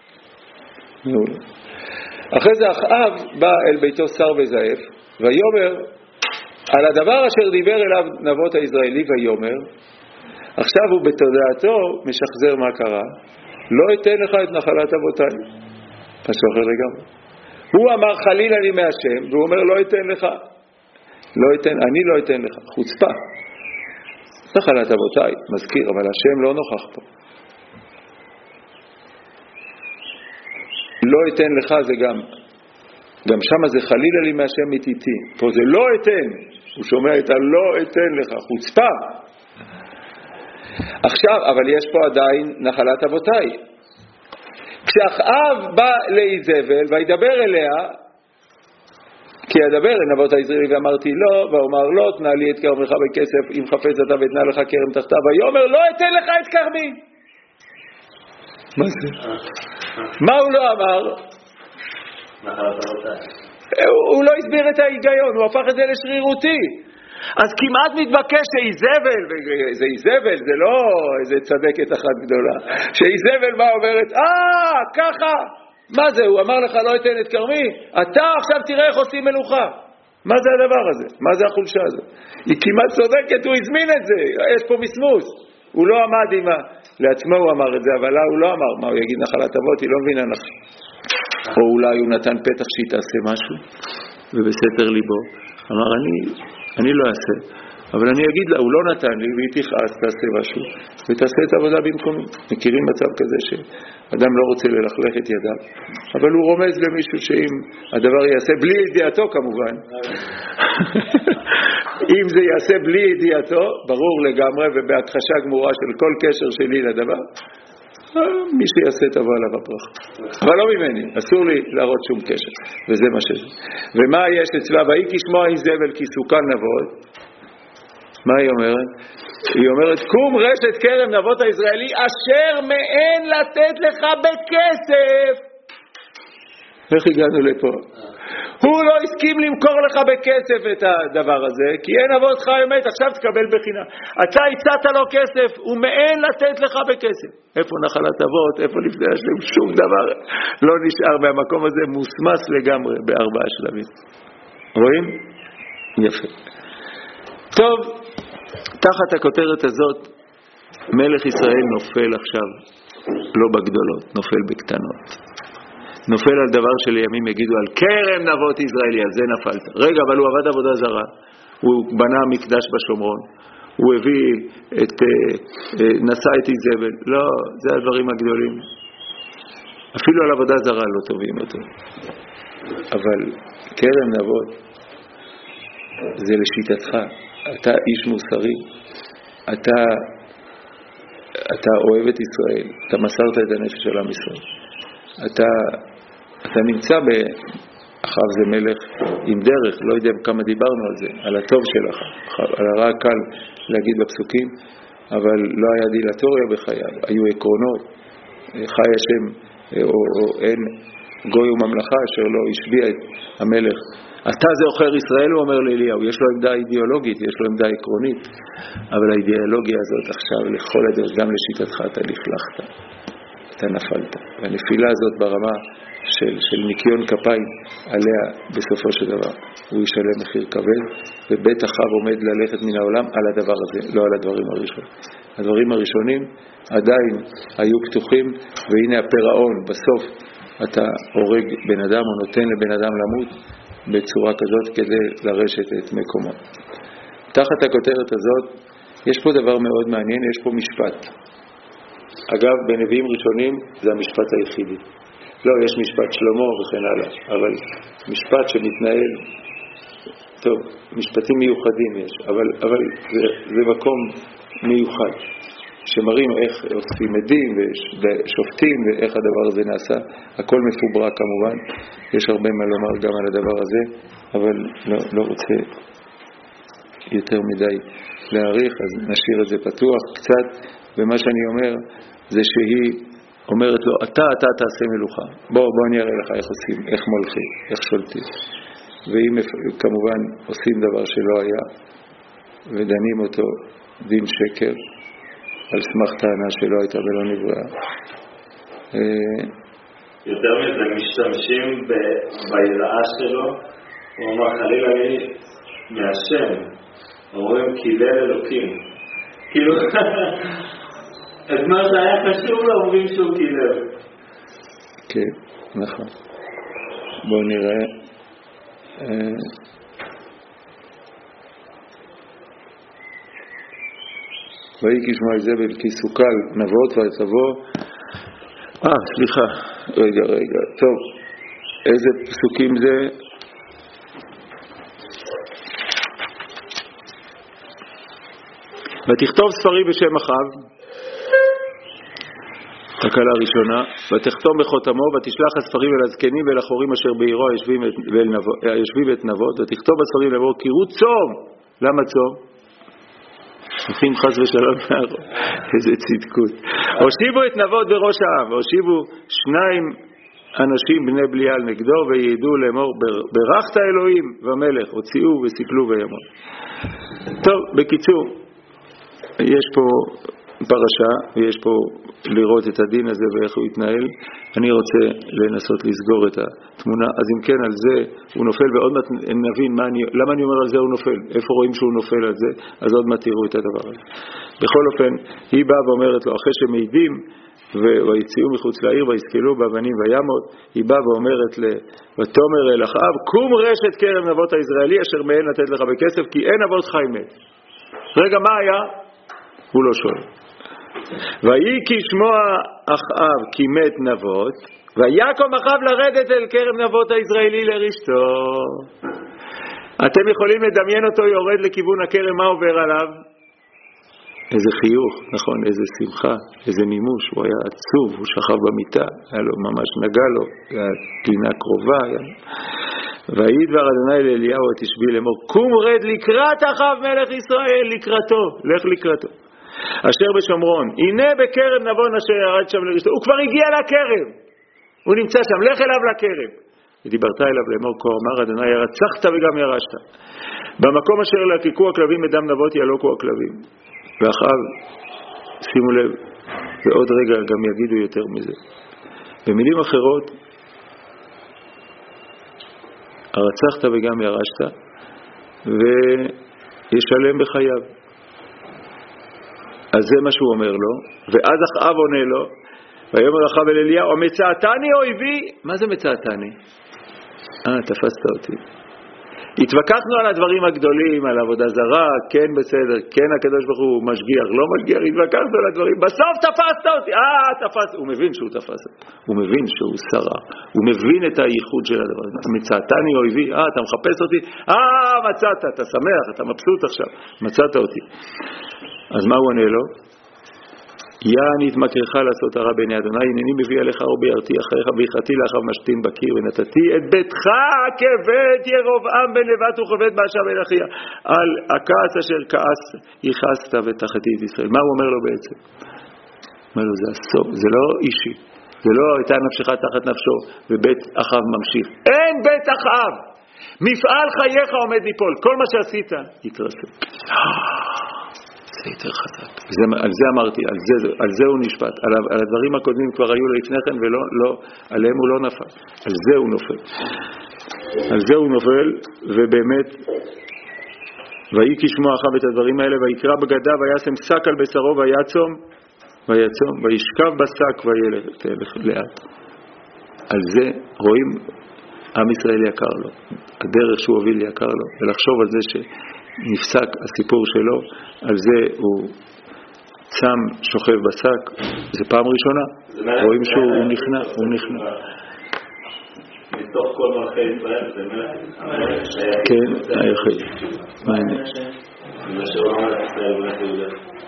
אחרי זה אחאב בא אל ביתו שר וזעף, ויאמר על הדבר אשר דיבר אליו נבות הישראלי, ויאמר, עכשיו הוא בתודעתו משחזר מה קרה, לא אתן לך את נחלת אבותיי. משהו אחר לגמרי. הוא אמר חלילה לי מהשם, והוא אומר לא אתן לך. אני לא אתן לך. חוצפה. נחלת אבותיי, מזכיר, אבל השם לא נוכח פה. לא אתן לך זה גם שמה זה חלילה לי מהשם מתיתי. פה זה לא אתן. הוא שומע את הלא אתן לך. חוצפה. עכשיו, אבל יש פה עדיין נחלת אבותיי. כשאחאב בא לאיזבל וידבר אליה, כי ידבר אל נבות הישראלי ואמרתי לא, ואומר לא, תנה לי את כרמך בכסף, אם חפץ אתה ותנה לך כרם תחתיו, ויאמר לא אתן לך את כרמי. מה זה? מה הוא לא אמר? נחלת אבותיי. הוא לא הסביר את ההיגיון, הוא הפך את זה לשרירותי. אז כמעט מתבקש שאיזבל, וזה איזבל, זה לא איזה צדקת אחת גדולה, שאיזבל באה אומרת, ככה, מה זה, הוא אמר לך לא אתן את כרמי, אתה עכשיו תראה איך עושים מלוכה. מה זה הדבר הזה? מה זה החולשה הזאת? היא כמעט צודקת, הוא הזמין את זה, יש פה מסמוס. הוא לא עמד לעצמו הוא אמר את זה, אבל הוא לא אמר, מה הוא יגיד נחלת אבות, היא לא מבינה לך. או אולי הוא נתן פתח שהיא תעשה משהו, ובסתר ליבו, אמר אני לא אעשה, אבל אני אגיד לה, הוא לא נתן לי, והיא תכעס, תעשה משהו, ותעשה את העבודה במקום. מכירים מצב כזה שאדם לא רוצה ללכלך את ידיו, אבל הוא רומז למישהו שאם הדבר יעשה בלי ידיעתו כמובן, אם זה יעשה בלי ידיעתו, ברור לגמרי, ובהכחשה גמורה של כל קשר שלי לדבר, מי שיעשה תבוא עליו הברכה. אבל לא ממני, אסור לי להראות שום קשר, וזה מה שזה. ומה יש אצלה? והיא כשמוע איזבל כי סוכן נבות. מה היא אומרת? היא אומרת, קום רשת כרם נבות הישראלי אשר מעין לתת לך בכסף. איך הגענו לפה? הוא לא הסכים למכור לך בכסף את הדבר הזה, כי אין אבותך אמת, עכשיו תקבל בחינם. אתה הצעת לו כסף, הוא מעין לתת לך בכסף. איפה נחלת אבות, איפה לפני השם, שום דבר לא נשאר מהמקום הזה, מוסמס לגמרי בארבעה שלבים. רואים? יפה. טוב, תחת הכותרת הזאת, מלך ישראל נופל עכשיו, לא בגדולות, נופל בקטנות. נופל על דבר שלימים יגידו על כרם נבות ישראלי, על זה נפלת. רגע, אבל הוא עבד עבודה זרה, הוא בנה מקדש בשומרון, הוא הביא נשא את איזבל. לא, זה הדברים הגדולים. אפילו על עבודה זרה לא טובים אותו. אבל כרם נבות זה לשיטתך. אתה איש מוסרי, אתה אוהב את ישראל, אתה מסרת את הנפש של עם ישראל. אתה נמצא אחאב זה מלך עם דרך, לא יודע כמה דיברנו על זה, על הטוב שלך, על הרע קל להגיד בפסוקים, אבל לא היה דילטוריה בחייו, היו עקרונות, חי השם, או אין גוי וממלכה אשר לא השביע את המלך. אתה זה אוכר ישראל, הוא אומר לאליהו, יש לו עמדה אידיאולוגית, יש לו עמדה עקרונית, אבל האידיאולוגיה הזאת עכשיו לכל הדרך, גם לשיטתך אתה לכלכת, אתה נפלת. והנפילה הזאת ברמה של ניקיון כפיים עליה בסופו של דבר, הוא ישלם מחיר כבד, ובית אחאב עומד ללכת מן העולם על הדבר הזה, לא על הדברים הראשונים. הדברים הראשונים עדיין היו פתוחים, והנה הפירעון, בסוף אתה הורג בן אדם או נותן לבן אדם למות בצורה כזאת כדי לרשת את מקומו. תחת הכותרת הזאת יש פה דבר מאוד מעניין, יש פה משפט. אגב, בנביאים ראשונים זה המשפט היחידי. לא, יש משפט שלמה וכן הלאה, אבל משפט שמתנהל, טוב, משפטים מיוחדים יש, אבל זה מקום מיוחד, שמראים איך עושים עדים ושופטים ואיך הדבר הזה נעשה. הכל מפוברק כמובן, יש הרבה מה לומר גם על הדבר הזה, אבל לא רוצה יותר מדי להאריך, אז נשאיר את זה פתוח קצת. ומה שאני אומר זה שהיא אומרת לו, אתה תעשה מלוכה, בוא אני אראה לך איך עושים, איך מולכים, איך שולטים. ואם כמובן עושים דבר שלא היה ודנים אותו דין שקר, על סמך טענה שלא הייתה ולא נבראה. יותר מזה, משתמשים ביראה שלו, הוא אומר חלילה לי מהשם, אומרים קילל אלוקים, כאילו את מה שהיה חשוב לו אומרים שהוא קילל. כן, נכון. בואו נראה. ויהי כשמוע איזבל כי סוקל נבות ותבוא. סליחה, רגע, טוב, איזה פסוקים זה? ותכתוב ספרי בשם אחאב, הקלה הראשונה, ותחתום בחותמו, ותשלח הספרים אל הזקנים ואל החורים אשר בעירו היושבים את נבות, ותכתוב הספרים לאמור קראו צום. למה צום? עושים חס ושלום מהרוב. איזה צדקות. הושיבו את נבות בראש העם, והושיבו 2 אנשים בני בליעל נגדו, ויעדו לאמור ברכת אלוהים ומלך, הוציאו וסיפלו וימות. טוב, בקיצור, יש פה פרשה, ויש פה לראות את הדין הזה ואיך הוא יתנהל. אני רוצה לנסות לסגור את התמונה. אז אם כן, על זה הוא נופל, ועוד מעט נבין למה אני אומר על זה הוא נופל, איפה רואים שהוא נופל על זה, אז עוד מעט תראו את הדבר הזה. בכל אופן, היא באה ואומרת לו, אחרי שמעידים ויציאו מחוץ לעיר ויסקלו באבנים וימות, היא באה ואומרת ותאמר אל אחאב קום רשת כרם נבות הישראלי אשר מהן לתת לך בכסף כי אין אבות חי מת. רגע, מה היה? הוא לא שואל. ויהי כשמוע אחאב כי מת נבות, ויקום אחאב לרדת אל כרם נבות הישראלי לרשתו. אתם יכולים לדמיין אותו יורד לכיוון הכרם, מה עובר עליו? איזה חיוך, נכון, איזה שמחה, איזה מימוש. הוא היה עצוב, הוא שכב במיטה, היה לו ממש נגע לו, התלינה קרובה. ויהי דבר אדוני לאליהו התשבי לאמור קום רד לקראת אחאב מלך ישראל, לקראתו, לך לקראתו. אשר בשומרון, הנה בכרם נבון אשר ירד שם לרשתו. הוא כבר הגיע לכרם, הוא נמצא שם, לך אליו לכרם. ודיברת אליו לאמור כה אמר אדוני ירצחת וגם ירשת. במקום אשר לקקו הכלבים בדם נבות ילוקו הכלבים. ואחאב, שימו לב, ועוד רגע גם יגידו יותר מזה. במילים אחרות, הרצחת וגם ירשת, וישלם בחייו. אז זה מה שהוא אומר לו, ואז אחאב עונה לו, ויאמר אחאב אל אליהו, מצאתני אויבי? מה זה מצאתני? תפסת אותי. התווכחנו על הדברים הגדולים, על עבודה זרה, כן בסדר, כן הקדוש ברוך הוא משגיח, לא משגיח, התווכחנו על הדברים, בסוף תפסת אותי, תפסת, הוא מבין שהוא תפס, הוא מבין שהוא שרה, הוא מבין את הייחוד של הדבר, מצאתני אויבי, אתה מחפש אותי, מצאת, אתה שמח, אתה מבסוט עכשיו, מצאת אותי. אז מה הוא עונה לו? אני התמכרך לעשות הרע בעיני אדוני, הנני מביא עליך אור בירתי אחריך, והכרתי לאחריו משתין בקיר, ונתתי את ביתך כבית ירבעם בן נבט וכבד באשה בן אחיה. על הכעס אשר כעס יכעסת ותחתי את ישראל. מה הוא אומר לו בעצם? אומר לו, זה הסוף, זה לא אישי, זה לא הייתה נפשך תחת נפשו, ובית אחאב ממשיך. אין בית אחאב, מפעל חייך עומד ליפול, כל מה שעשית יתרסק. זה יותר חזק. על זה אמרתי, על זה הוא נשפט. על הדברים הקודמים כבר היו לפני כן, עליהם הוא לא נפל. על זה הוא נופל. על זה הוא נופל, ובאמת, ויהי כשמוע אחאב את הדברים האלה, ויקרא בגדיו, וישם שק על בשרו, ויצום, וישכב בשק, וילך לאט. על זה רואים, עם ישראל יקר לו. הדרך שהוא הוביל יקר לו. ולחשוב על זה נפסק הסיפור שלו, על זה הוא צם שוכב בשק, זה פעם ראשונה, רואים שהוא נכנע, מתוך כל מלכי ישראל, זה מלך? כן, היחיד. מה העניין? זה שהוא מלך ישראל מלך יהודה.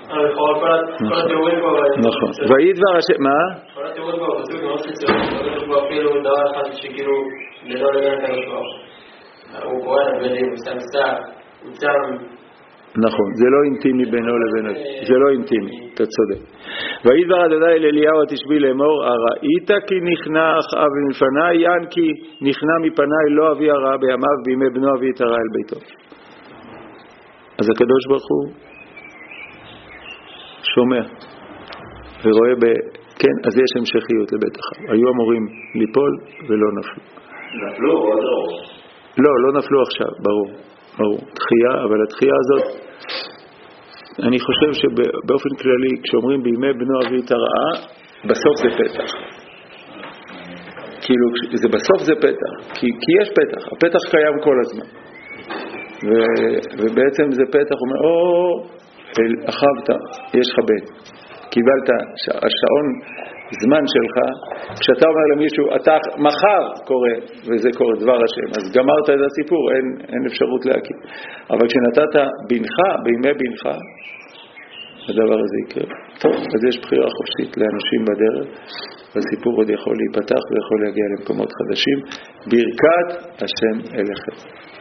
נכון. ויהי דבר השם, מה? כל התיאורים פה, פסוק מאוד חיצוני, הוא אפילו דבר אחד שכאילו ללא לגן כנושא. הוא קורא לבדים, הוא שם שק, נכון, זה לא אינטימי בינו לבין, זה לא אינטימי, אתה צודק. ויהי דבר אדוני אל אליהו התשבי לאמור, הראית כי נכנע אחאב מפניי, יען כי נכנע מפניי לא אביא הרעה בימיו, בימי בנו אביא את הרעה אל ביתו. אז הקדוש ברוך הוא שומע ורואה כן, אז יש המשכיות לבית אחיו. היו אמורים ליפול ולא נפלו. נפלו או עוד לא? לא נפלו עכשיו, ברור. דחייה, אבל הדחייה הזאת, אני חושב שבאופן כללי, כשאומרים בימי בנו אבי תראה, בסוף זה פתח. כאילו, בסוף זה פתח, כי יש פתח, הפתח קיים כל הזמן. ובעצם זה פתח, הוא אומר, אחבת, יש לך בן. קיבלת השעון זמן שלך, כשאתה אומר למישהו, אתה מחר קורא, וזה קורא דבר השם, אז גמרת את הסיפור, אין אפשרות להקים. אבל כשנתת בנך, בימי בנך, הדבר הזה יקרה. טוב, אז יש בחירה חופשית לאנשים בדרך, והסיפור עוד יכול להיפתח ויכול להגיע למקומות חדשים. ברכת השם אליכם.